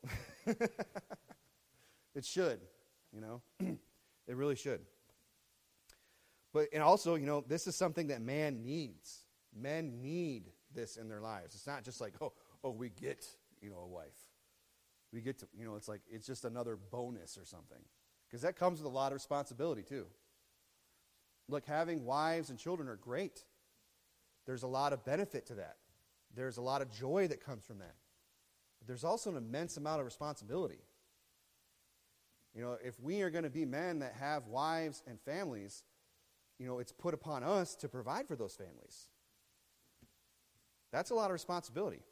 It should, It really should. And also, this is something that man needs. Men need this in their lives. It's not just like, we get, a wife. We get to, it's just another bonus or something. Because that comes with a lot of responsibility, too. Look, having wives and children are great. There's a lot of benefit to that. There's a lot of joy that comes from that. But there's also an immense amount of responsibility. If we are going to be men that have wives and families, it's put upon us to provide for those families. That's a lot of responsibility.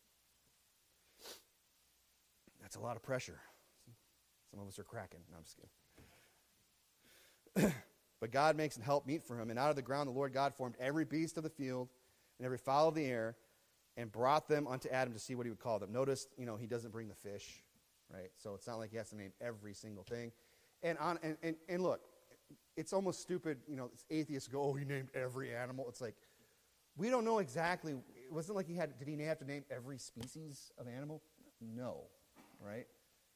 That's a lot of pressure. Some of us are cracking. No, I'm just kidding. But God makes and help meet for him. And out of the ground the Lord God formed every beast of the field and every fowl of the air and brought them unto Adam to see what he would call them. Notice, he doesn't bring the fish, right? So it's not like he has to name every single thing. And look, it's almost stupid, atheists go, he named every animal. It's like, we don't know exactly. It wasn't like did he have to name every species of animal? No, right?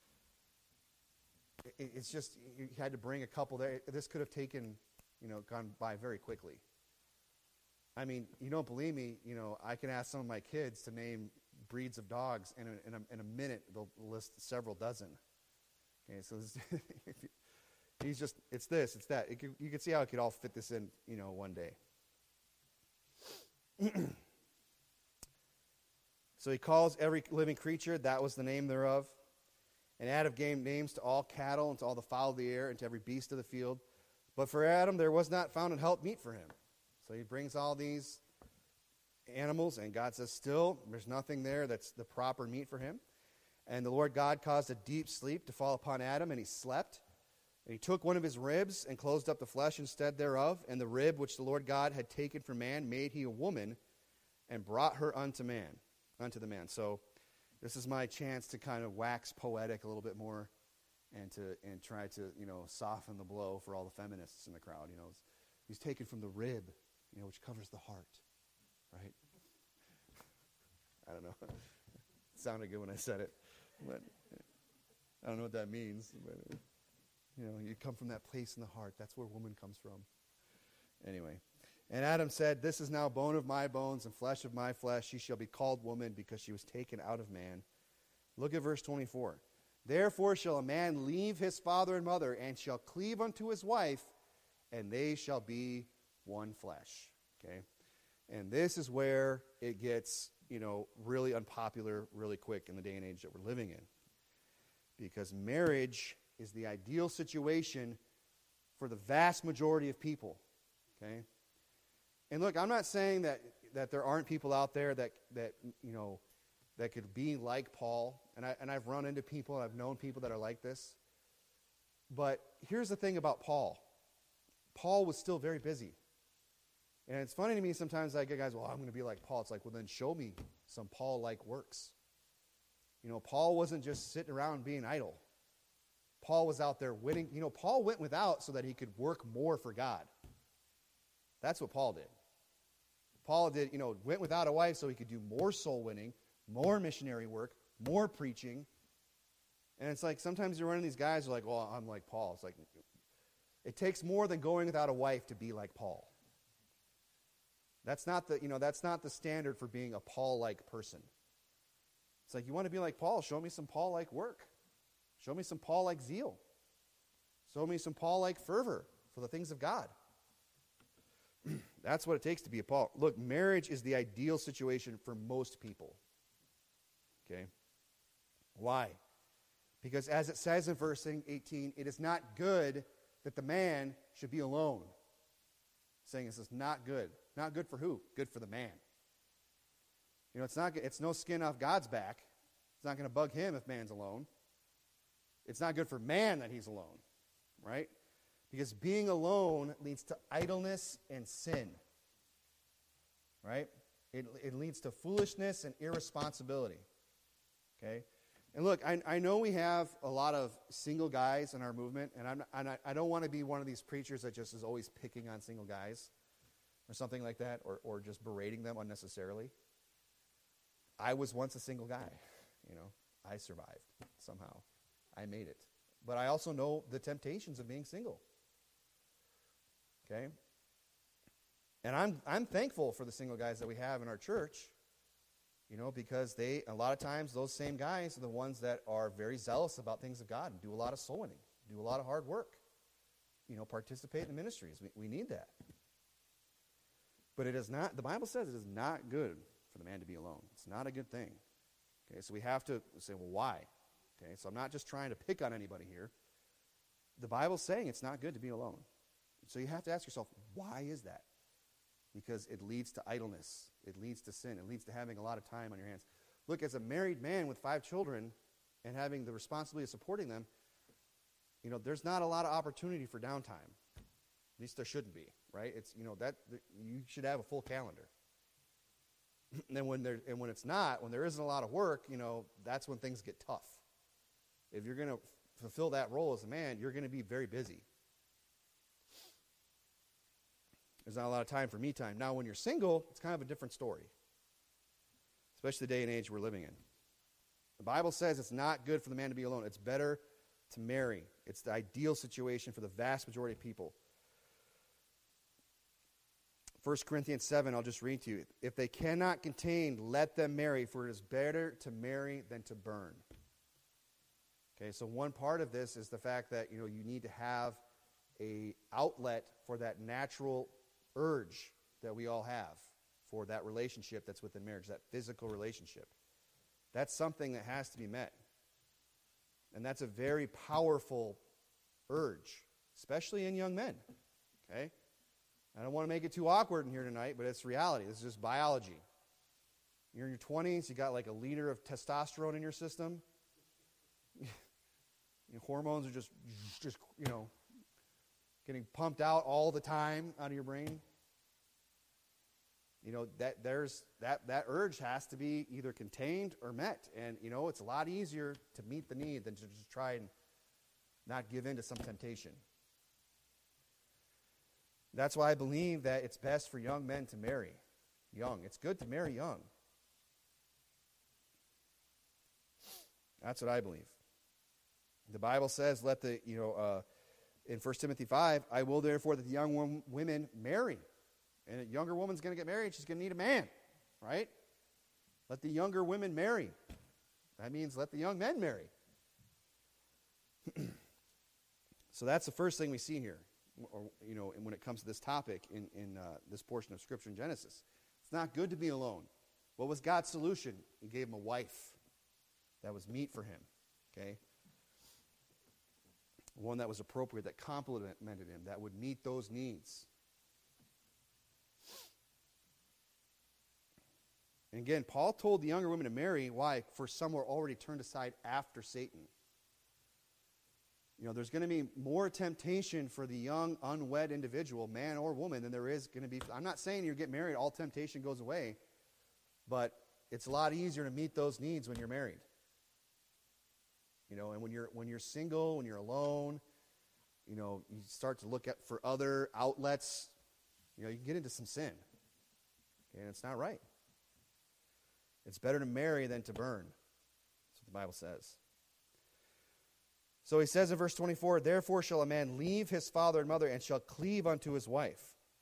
It's just, he had to bring a couple there. This could have taken, gone by very quickly. I mean, you don't believe me, I can ask some of my kids to name breeds of dogs, and in a minute they'll list several dozen. Okay, so it's this, it's that. You can see how it could all fit this in, one day. So he calls every living creature, that was the name thereof. And Adam gave names to all cattle and to all the fowl of the air and to every beast of the field. But for Adam there was not found an help meet for him. So he brings all these animals, and God says, still, there's nothing there that's the proper meat for him. And the Lord God caused a deep sleep to fall upon Adam, and he slept. And he took one of his ribs and closed up the flesh instead thereof. And the rib which the Lord God had taken from man made he a woman and brought her unto the man. So this is my chance to kind of wax poetic a little bit more and try to, soften the blow for all the feminists in the crowd. He's taken from the rib, which covers the heart, right? I don't know. It sounded good when I said it, but I don't know what that means. But, you come from that place in the heart. That's where woman comes from. Anyway. And Adam said, this is now bone of my bones and flesh of my flesh. She shall be called woman because she was taken out of man. Look at verse 24. Therefore shall a man leave his father and mother and shall cleave unto his wife, and they shall be one flesh. Okay? And this is where it gets, really unpopular really quick in the day and age that we're living in. Because marriage is the ideal situation for the vast majority of people. Okay? And look, I'm not saying that there aren't people out there that could be like Paul. And I've run into people, and I've known people that are like this. But here's the thing about Paul. Paul was still very busy. And it's funny to me sometimes I get guys, well, I'm going to be like Paul. It's like, well, then show me some Paul-like works. You know, Paul wasn't just sitting around being idle. Paul was out there winning. You know, Paul went without so that he could work more for God. That's what Paul did. Paul did, went without a wife so he could do more soul winning, more missionary work, more preaching. And it's like sometimes you're running these guys who are like, well, I'm like Paul. It's like, it takes more than going without a wife to be like Paul. That's not the standard for being a Paul-like person. It's like, you want to be like Paul, show me some Paul-like work. Show me some Paul-like zeal. Show me some Paul-like fervor for the things of God. That's what it takes to be a Paul. Look, marriage is the ideal situation for most people. Okay? Why? Because as it says in verse 18, it is not good that the man should be alone. Saying this is not good. Not good for who? Good for the man. It's no skin off God's back. It's not going to bug him if man's alone. It's not good for man that he's alone, right? Because being alone leads to idleness and sin, right? It leads to foolishness and irresponsibility, okay? And look, I know we have a lot of single guys in our movement, and I don't want to be one of these preachers that just is always picking on single guys or something like that, or just berating them unnecessarily. I was once a single guy, I survived somehow. I made it. But I also know the temptations of being single. Okay? And I'm thankful for the single guys that we have in our church, because a lot of times those same guys are the ones that are very zealous about things of God and do a lot of soul winning, do a lot of hard work, participate in the ministries. We need that. But it is not, the Bible says it is not good for the man to be alone. It's not a good thing. Okay, so we have to say, well, why? Okay, so I'm not just trying to pick on anybody here. The Bible's saying it's not good to be alone. So you have to ask yourself, why is that? Because it leads to idleness. It leads to sin. It leads to having a lot of time on your hands. Look, as a married man with 5 children and having the responsibility of supporting them, there's not a lot of opportunity for downtime. At least there shouldn't be, right? It's that you should have a full calendar. And then when it's not, when there isn't a lot of work, that's when things get tough. If you're going to fulfill that role as a man, you're going to be very busy. There's not a lot of time for me time. Now, when you're single, it's kind of a different story, especially the day and age we're living in. The Bible says it's not good for the man to be alone. It's better to marry. It's the ideal situation for the vast majority of people. 1 Corinthians 7, I'll just read to you. If they cannot contain, let them marry, for it is better to marry than to burn. Okay, so one part of this is the fact that, you need to have a outlet for that natural urge that we all have for that relationship that's within marriage, that physical relationship. That's something that has to be met. And that's a very powerful urge, especially in young men. Okay? I don't want to make it too awkward in here tonight, but it's reality. This is just biology. You're in your 20s, you got like a liter of testosterone in your system. Your hormones are just getting pumped out all the time out of your brain. That urge has to be either contained or met. And, it's a lot easier to meet the need than to just try and not give in to some temptation. That's why I believe that it's best for young men to marry young. It's good to marry young. That's what I believe. The Bible says, in 1 Timothy 5, I will therefore that the young women marry. And a younger woman's going to get married, she's going to need a man, right? Let the younger women marry. That means let the young men marry. So that's the first thing we see here, when it comes to this topic in this portion of Scripture in Genesis. It's not good to be alone. What was God's solution? He gave him a wife that was meet for him, okay? One that was appropriate, that complemented him, that would meet those needs. And again, Paul told the younger women to marry. Why? For some were already turned aside after Satan. there's going to be more temptation for the young, unwed individual, man or woman, than there is going to be. I'm not saying you get married, all temptation goes away, but it's a lot easier to meet those needs when you're married. And when you're single, when you're alone, you start to look for other outlets. You can get into some sin. Okay, and it's not right. It's better to marry than to burn. That's what the Bible says. So he says in verse 24, therefore shall a man leave his father and mother and shall cleave unto his wife.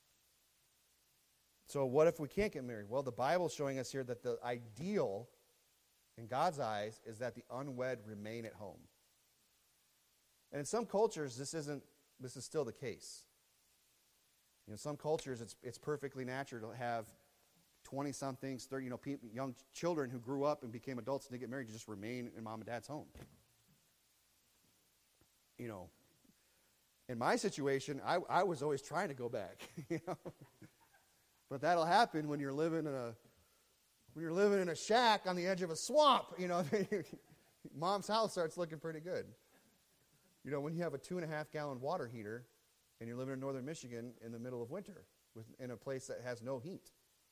So what if we can't get married? Well, the Bible's showing us here that the ideal in God's eyes is that the unwed remain at home. And in some cultures, this is still the case. In some cultures, it's perfectly natural to have 20-somethings, 30, young children who grew up and became adults and didn't get married to just remain in mom and dad's home. In my situation, I was always trying to go back. But that'll happen when you're living in a shack on the edge of a swamp. Mom's house starts looking pretty good. When you have a 2.5-gallon water heater and you're living in northern Michigan in the middle of winter in a place that has no heat.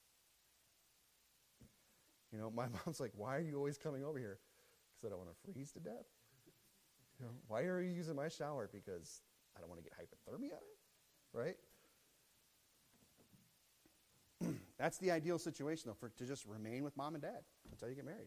My mom's like, why are you always coming over here? Because I don't want to freeze to death. Why are you using my shower? Because I don't want to get hypothermia, right? That's the ideal situation, though, to just remain with mom and dad until you get married.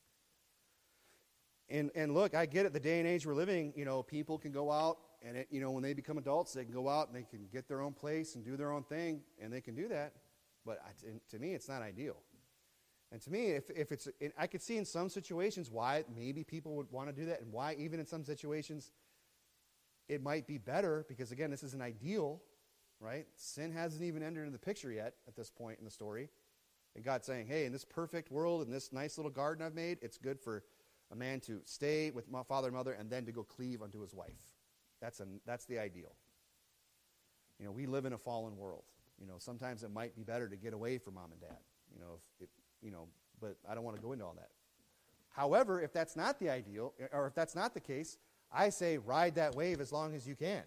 And look, I get it. The day and age we're living, people can go out and when they become adults, they can go out and they can get their own place and do their own thing, and they can do that. But to me, it's not ideal. And to me, I could see in some situations why maybe people would want to do that, and why even in some situations it might be better, because again, this is an ideal, right? Sin hasn't even entered into the picture yet at this point in the story. And God's saying, hey, in this perfect world, in this nice little garden I've made, it's good for a man to stay with my father and mother and then to go cleave unto his wife. That's the ideal. We live in a fallen world. Sometimes it might be better to get away from mom and dad. But I don't want to go into all that. However, if that's not the ideal, or if that's not the case, I say ride that wave as long as you can.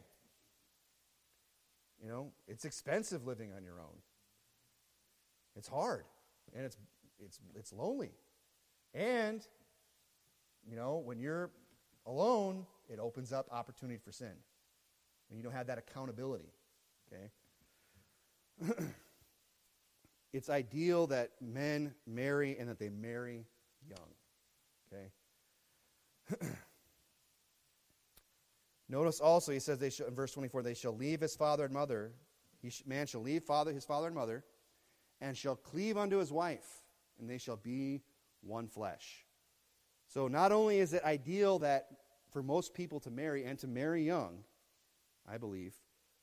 It's expensive living on your own. It's hard, and it's lonely. And when you're alone, it opens up opportunity for sin. When you don't have that accountability, okay? It's ideal that men marry and that they marry young, okay? Notice also, he says in verse 24, they shall leave his father and mother. Man shall leave his father and mother, and shall cleave unto his wife, and they shall be one flesh. So not only is it ideal that for most people to marry, and to marry young, I believe,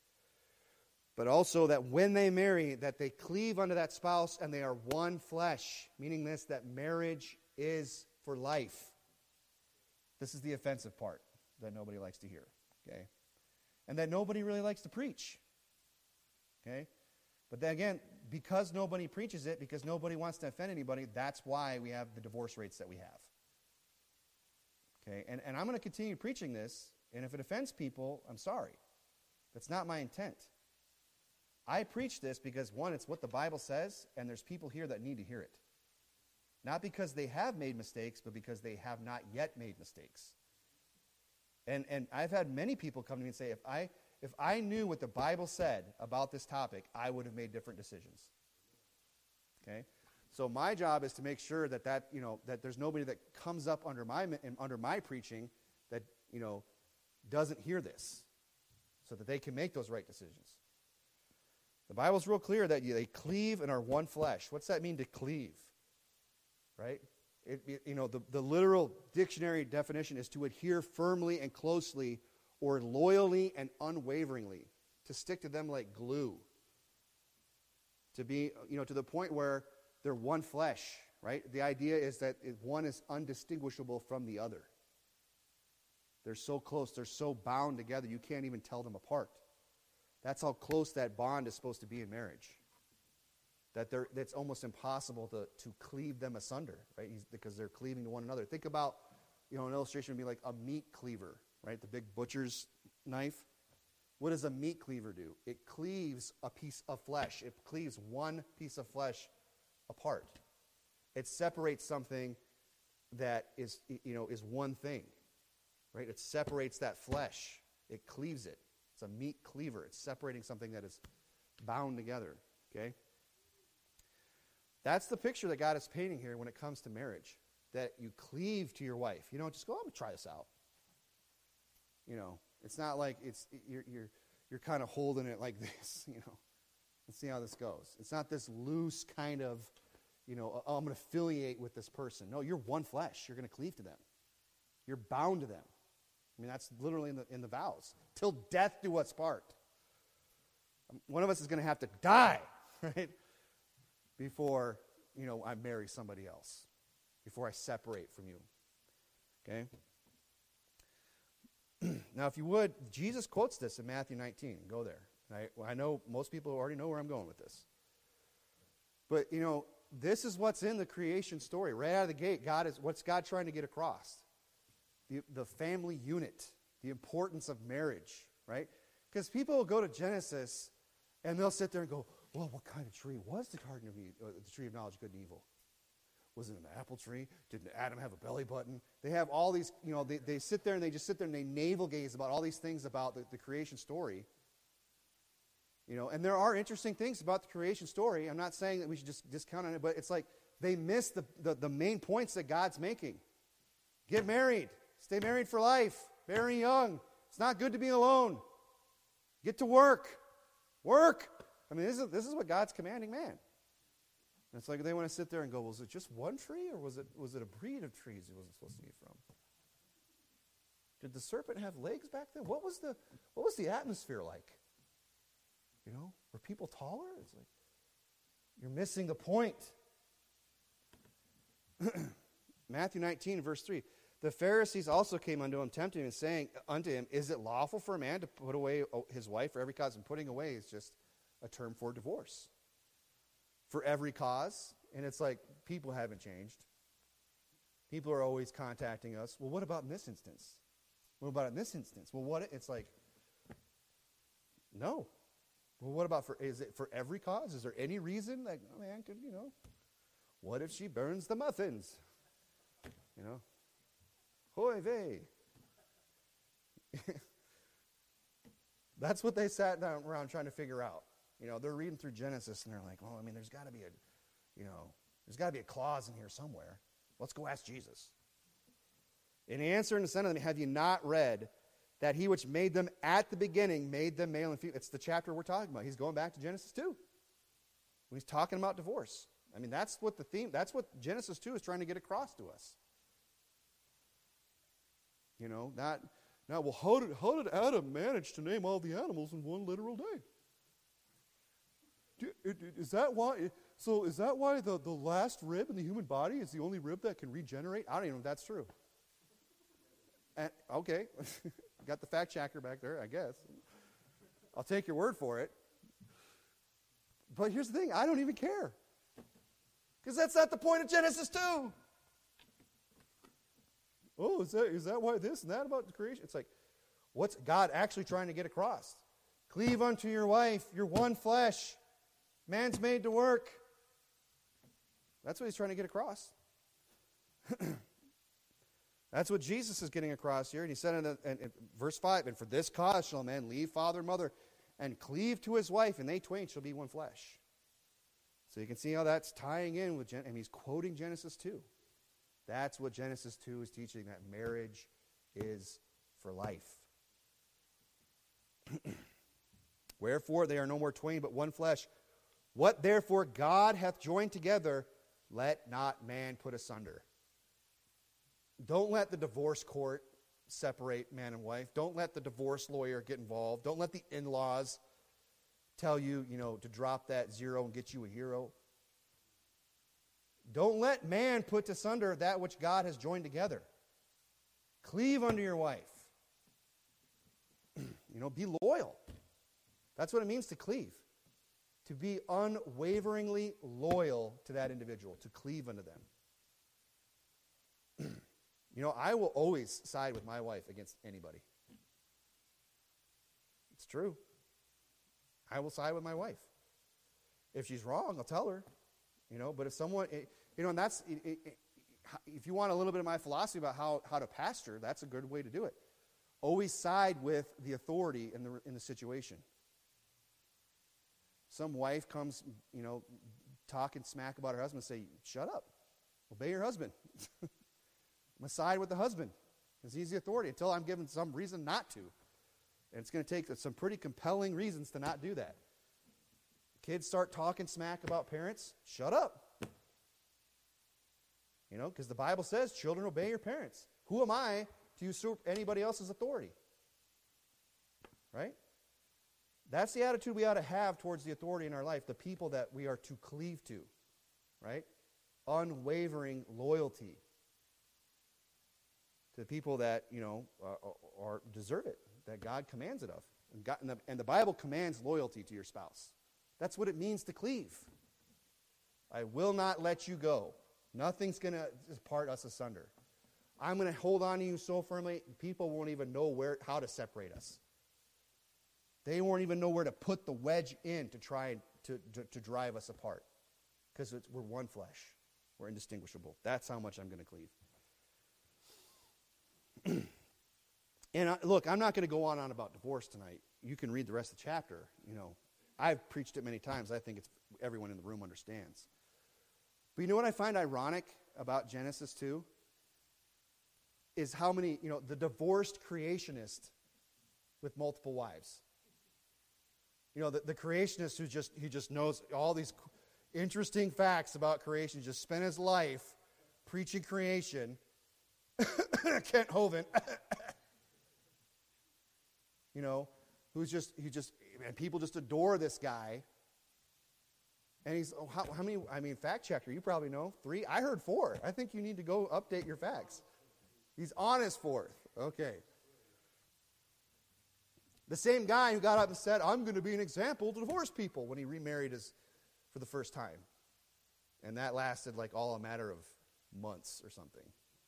but also that when they marry, that they cleave unto that spouse and they are one flesh, meaning this, that marriage is for life. This is the offensive part that nobody likes to hear, okay? And that nobody really likes to preach, okay? But then again, because nobody preaches it, because nobody wants to offend anybody, that's why we have the divorce rates that we have. Okay, and I'm going to continue preaching this, and if it offends people, I'm sorry. That's not my intent. I preach this because, one, it's what the Bible says, and there's people here that need to hear it. Not because they have made mistakes, but because they have not yet made mistakes. And I've had many people come to me and say, if I knew what the Bible said about this topic, I would have made different decisions. Okay? So my job is to make sure that there's nobody that comes up under my preaching that, doesn't hear this, so that they can make those right decisions. The Bible's real clear that they cleave and are one flesh. What's that mean, to cleave? Right? The literal dictionary definition is to adhere firmly and closely, or loyally and unwaveringly, to stick to them like glue. To be, to the point where they're one flesh, right? The idea is that one is undistinguishable from the other. They're so close, they're so bound together, you can't even tell them apart. That's how close that bond is supposed to be in marriage. It's almost impossible to cleave them asunder, right? Because they're cleaving to one another. Think about, an illustration would be like a meat cleaver, right? The big butcher's knife. What does a meat cleaver do? It cleaves a piece of flesh. It cleaves one piece of flesh apart. It separates something that is one thing, right? It separates that flesh. It cleaves it. It's a meat cleaver. It's separating something that is bound together, okay? That's the picture that God is painting here when it comes to marriage, that you cleave to your wife. You don't just go, I'm going to try this out. It's not like you're kind of holding it like this, and see how this goes. It's not this loose kind of, oh, I'm going to affiliate with this person. No, you're one flesh. You're going to cleave to them. You're bound to them. I mean, that's literally in the vows. Till death do us part. One of us is going to have to die, right? Before, I marry somebody else. Before I separate from you. Okay? Now, if you would, Jesus quotes this in Matthew 19. Go there. I know most people already know where I'm going with this. But, this is what's in the creation story. Right out of the gate, what's God trying to get across? The family unit, the importance of marriage, right? Because people will go to Genesis and they'll sit there and go, well, what kind of tree was the garden of Eden, the tree of knowledge of good and evil? Was it an apple tree? Did Adam have a belly button? They have all these, they sit there and they just sit there and they navel gaze about all these things about the creation story. And there are interesting things about the creation story. I'm not saying that we should just discount on it, but it's like they miss the main points that God's making. Get married. Stay married for life. Very young. It's not good to be alone. Get to work. Work. I mean, this is what God's commanding man. And it's like they want to sit there and go, was it just one tree, or was it a breed of trees he wasn't supposed to eat from? Did the serpent have legs back then? What was the atmosphere like? Were people taller? It's like you're missing the point. Matthew 19, verse 3. The Pharisees also came unto him, tempting him, and saying unto him, is it lawful for a man to put away his wife for every cause? And putting away is just a term for divorce. For every cause. And it's like, people haven't changed. People are always contacting us. Well, what about in this instance? What about in this instance? Well, it's like, no. Well, what about is it for every cause? Is there any reason that a man could, what if she burns the muffins? Hoy vey. That's what they sat down around trying to figure out. They're reading through Genesis and they're like, well, I mean, there's got to be a clause in here somewhere. Let's go ask Jesus. And he answered and said unto them, have you not read that he which made them at the beginning made them male and female? It's the chapter we're talking about. He's going back to Genesis 2. When he's talking about divorce. I mean, that's what Genesis 2 is trying to get across to us. How did Adam manage to name all the animals in one literal day? Is that why? So is that why the last rib in the human body is the only rib that can regenerate? I don't even know if that's true. Okay, got the fact checker back there, I guess. I'll take your word for it. But here's the thing, I don't even care. Because that's not the point of Genesis 2. Oh, is that why this and that about the creation? It's like, what's God actually trying to get across? Cleave unto your wife, you're one flesh. Man's made to work. That's what he's trying to get across. That's what Jesus is getting across here. And he said in verse 5, and for this cause shall a man leave father and mother and cleave to his wife, and they twain shall be one flesh. So you can see how that's tying in with, and he's quoting Genesis 2. That's what Genesis 2 is teaching, that marriage is for life. Wherefore they are no more twain, but one flesh. What therefore God hath joined together, let not man put asunder. Don't let the divorce court separate man and wife. Don't let the divorce lawyer get involved. Don't let the in-laws tell you, to drop that zero and get you a hero. Don't let man put asunder that which God has joined together. Cleave unto your wife. Be loyal. That's what it means to cleave. To be unwaveringly loyal to that individual, to cleave unto them. I will always side with my wife against anybody. true. I will side with my wife. If she's wrong, I'll tell her. But if someone, and that's, if you want a little bit of my philosophy about how to pastor, that's a good way to do it. Always side with the authority in the situation. Some wife comes, talking smack about her husband, say, shut up. Obey your husband. I'm going to side with the husband because he's the authority until I'm given some reason not to. And it's going to take some pretty compelling reasons to not do that. Kids start talking smack about parents, shut up. Because the Bible says, children, obey your parents. Who am I to usurp anybody else's authority? Right? That's the attitude we ought to have towards the authority in our life, the people that we are to cleave to. Right? Unwavering loyalty to the people that, are deserve it, that God commands it of. And the Bible commands loyalty to your spouse. That's what it means to cleave. I will not let you go. Nothing's going to part us asunder. I'm going to hold on to you so firmly, people won't even know how to separate us. They won't even know where to put the wedge in to try to drive us apart. Because we're one flesh. We're indistinguishable. That's how much I'm going to cleave. And look, I'm not going to go on about divorce tonight. You can read the rest of the chapter. I've preached it many times. I think everyone in the room understands. But you know what I find ironic about Genesis 2? Is how many, the divorced creationist with multiple wives. The creationist who just knows all these interesting facts about creation, just spent his life preaching creation. Kent Hovind. And people just adore this guy. And he's, how many, fact checker, you probably know, 3? I heard 4. I think you need to go update your facts. He's on his 4th. Okay. The same guy who got up and said, I'm going to be an example to divorce people when he remarried for the first time. And that lasted like all a matter of months or something.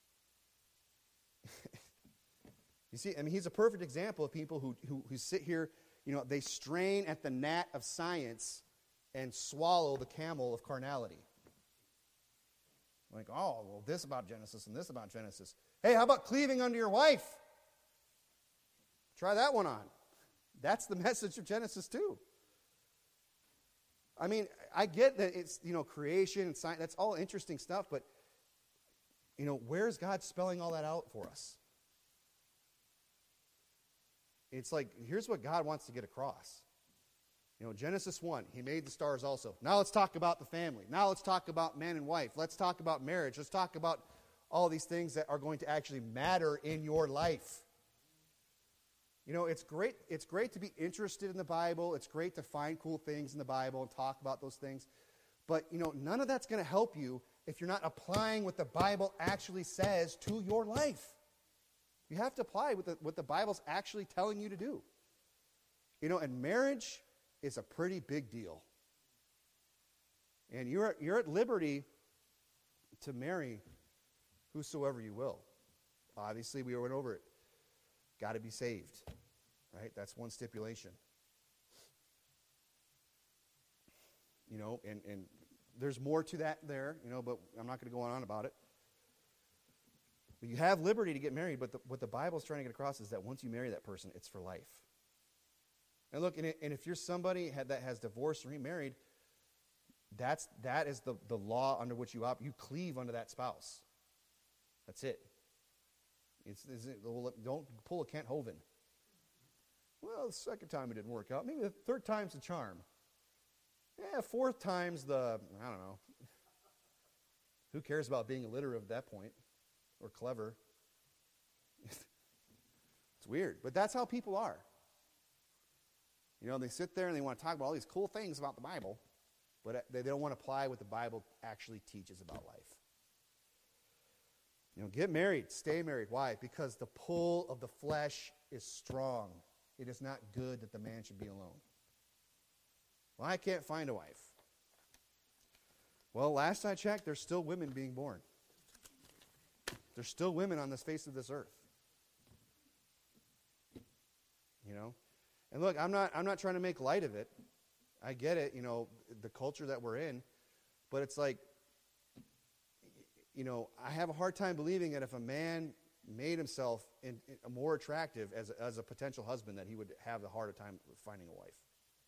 You see, he's a perfect example of people who sit here, they strain at the gnat of science and swallow the camel of carnality. Like, oh, well, this about Genesis and this about Genesis. Hey, how about cleaving unto your wife? Try that one on. That's the message of Genesis 2. I get that it's, creation and science, that's all interesting stuff, but, where's God spelling all that out for us? It's like, here's what God wants to get across. Genesis 1, he made the stars also. Now let's talk about the family. Now let's talk about man and wife. Let's talk about marriage. Let's talk about all these things that are going to actually matter in your life. It's great to be interested in the Bible. It's great to find cool things in the Bible and talk about those things. But, none of that's going to help you if you're not applying what the Bible actually says to your life. You have to apply what the Bible's actually telling you to do. And marriage is a pretty big deal. And you're at liberty to marry whosoever you will. Obviously, we went over it. Got to be saved. Right? That's one stipulation. And there's more to that there, but I'm not going to go on about it. But you have liberty to get married, but what the Bible's trying to get across is that once you marry that person, it's for life. And look, and if you're somebody that has divorced and remarried, that is the law under which you cleave unto that spouse. That's it. Don't pull a Kent Hovind. Well, the second time it didn't work out. Maybe the third time's the charm. Yeah, 4th time's I don't know. Who cares about being illiterate at that point? Or clever? It's weird. But that's how people are. They sit there and they want to talk about all these cool things about the Bible, but they don't want to apply what the Bible actually teaches about life. Get married, stay married. Why? Because the pull of the flesh is strong. It is not good that the man should be alone. Well, I can't find a wife. Well, last I checked, there's still women being born. There's still women on the face of this earth. And look, I'm not trying to make light of it. I get it, the culture that we're in. But it's like, I have a hard time believing that if a man made himself more attractive as a potential husband, that he would have a harder time finding a wife.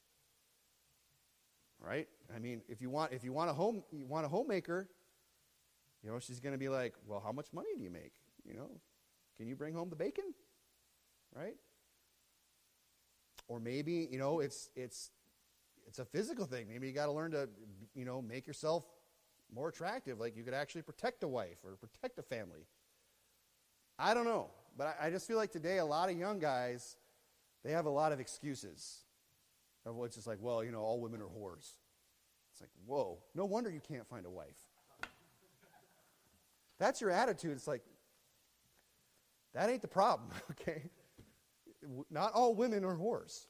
Right? I mean, if you want a homemaker, she's going to be like, well, how much money do you make? Can you bring home the bacon? Right? Or maybe, it's a physical thing. Maybe you got to learn to, make yourself more attractive. Like you could actually protect a wife or protect a family. I don't know. But I just feel like today a lot of young guys, they have a lot of excuses. Of what's just like, well, all women are whores. It's like, whoa, no wonder you can't find a wife. That's your attitude. It's like, that ain't the problem, okay? Not all women are whores.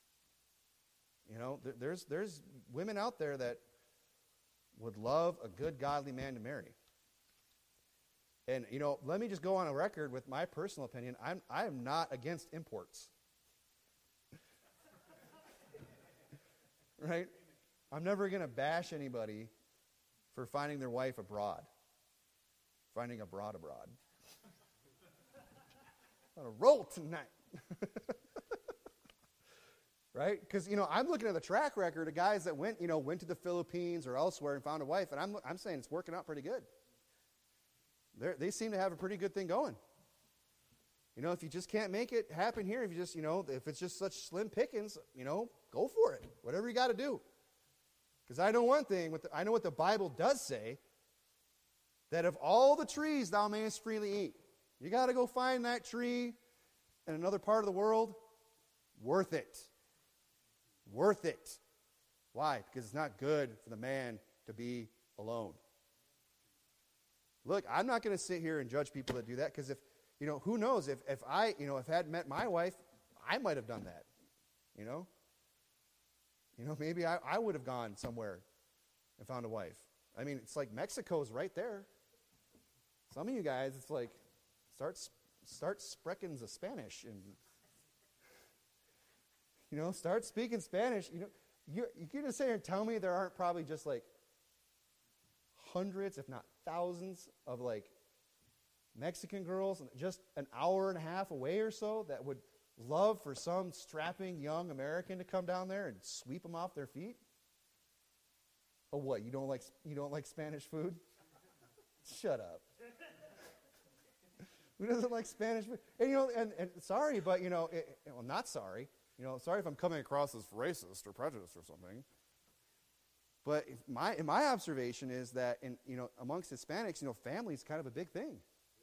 There's women out there that would love a good, godly man to marry. And, let me just go on a record with my personal opinion. I am not against imports. Right? I'm never going to bash anybody for finding their wife abroad. Finding abroad. On a roll tonight. Right? Because, I'm looking at the track record of guys that went to the Philippines or elsewhere and found a wife, and I'm saying it's working out pretty good. They seem to have a pretty good thing going. If you just can't make it happen here, if you just, if it's just such slim pickings, go for it. Whatever you got to do. Because I know one thing, I know what the Bible does say, that of all the trees thou mayest freely eat, you got to go find that tree in another part of the world. Worth it. Worth it. Why? Because it's not good for the man to be alone. Look, I'm not going to sit here and judge people that do that, because if, who knows, if I had met my wife, I might have done that. Maybe I would have gone somewhere and found a wife. I mean, it's like Mexico's right there. Some of you guys, it's like, start sprechen the Spanish and, start speaking Spanish. You're going to sit here and tell me there aren't probably just like hundreds, if not thousands, of like Mexican girls just an hour and a half away or so that would love for some strapping young American to come down there and sweep them off their feet? Oh, what? You don't like Spanish food? Shut up. Who doesn't like Spanish food? And and sorry, but not sorry. Sorry if I'm coming across as racist or prejudiced or something. But in my observation is that amongst Hispanics, family is kind of a big thing.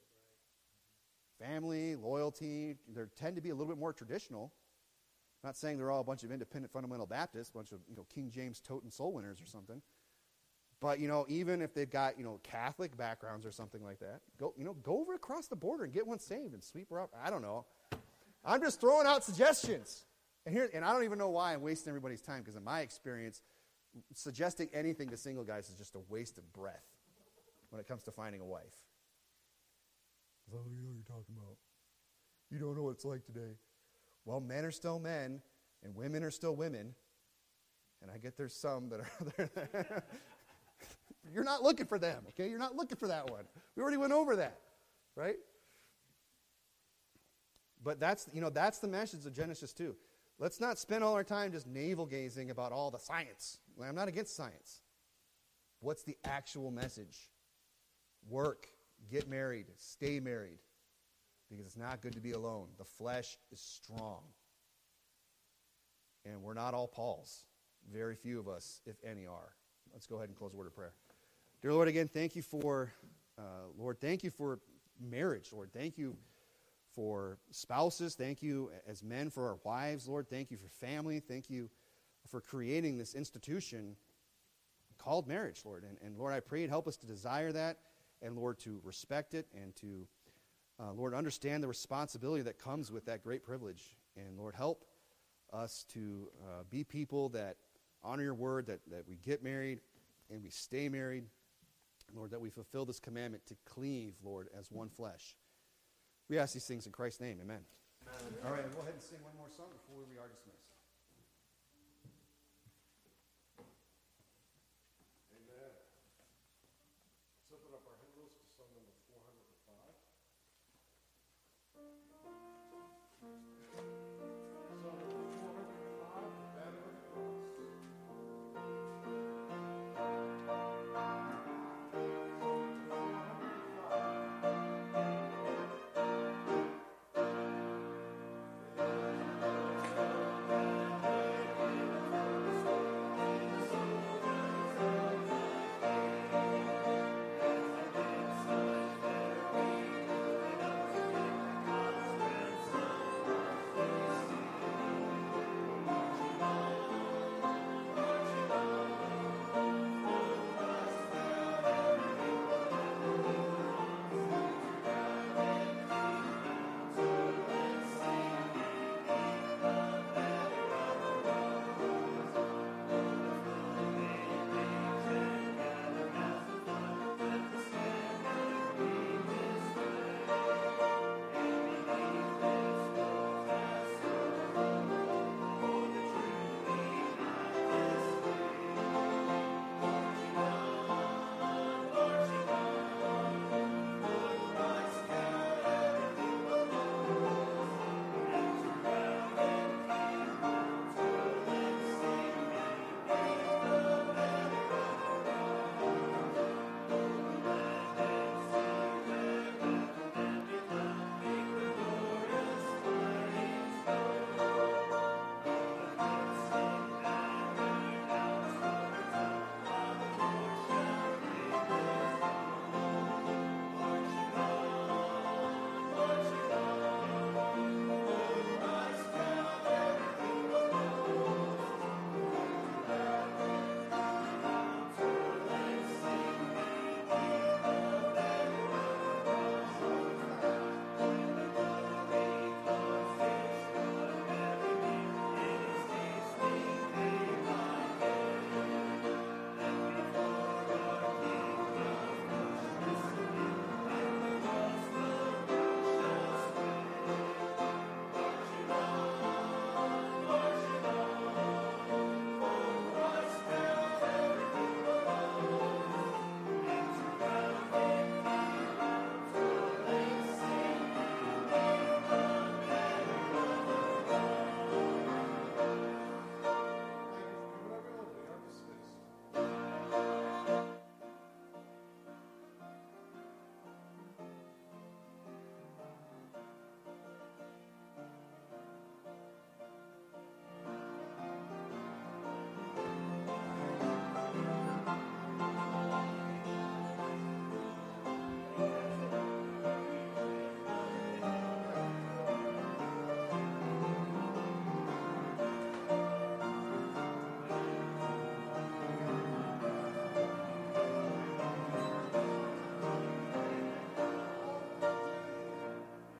Family, loyalty, they tend to be a little bit more traditional. I'm not saying they're all a bunch of independent fundamental Baptists, a bunch of King James toting soul winners or something. But even if they've got Catholic backgrounds or something like that, go over across the border and get one saved and sweep her up. I don't know. I'm just throwing out suggestions. And I don't even know why I'm wasting everybody's time, because in my experience, suggesting anything to single guys is just a waste of breath when it comes to finding a wife. Oh, you know what you're talking about. You don't know what it's like today. Well, men are still men, and women are still women. And I get there's some that are You're not looking for them, okay? You're not looking for that one. We already went over that, right? But that's the message of Genesis 2. Let's not spend all our time just navel-gazing about all the science. I'm not against science. What's the actual message? Work, get married, stay married, because it's not good to be alone. The flesh is strong. And we're not all Pauls. Very few of us, if any, are. Let's go ahead and close a word of prayer. Dear Lord, again, thank you for marriage, Lord. Thank you for spouses. Thank you as men for our wives, Lord. Thank you for family. Thank you for creating this institution called marriage, Lord. And Lord, I pray you'd help us to desire that, and Lord, to respect it, and to, Lord, understand the responsibility that comes with that great privilege. And Lord, help us to be people that honor your word, that we get married and we stay married. Lord, that we fulfill this commandment to cleave, Lord, as one flesh. We ask these things in Christ's name. Amen. All right, go ahead and sing one more song before we are dismissed.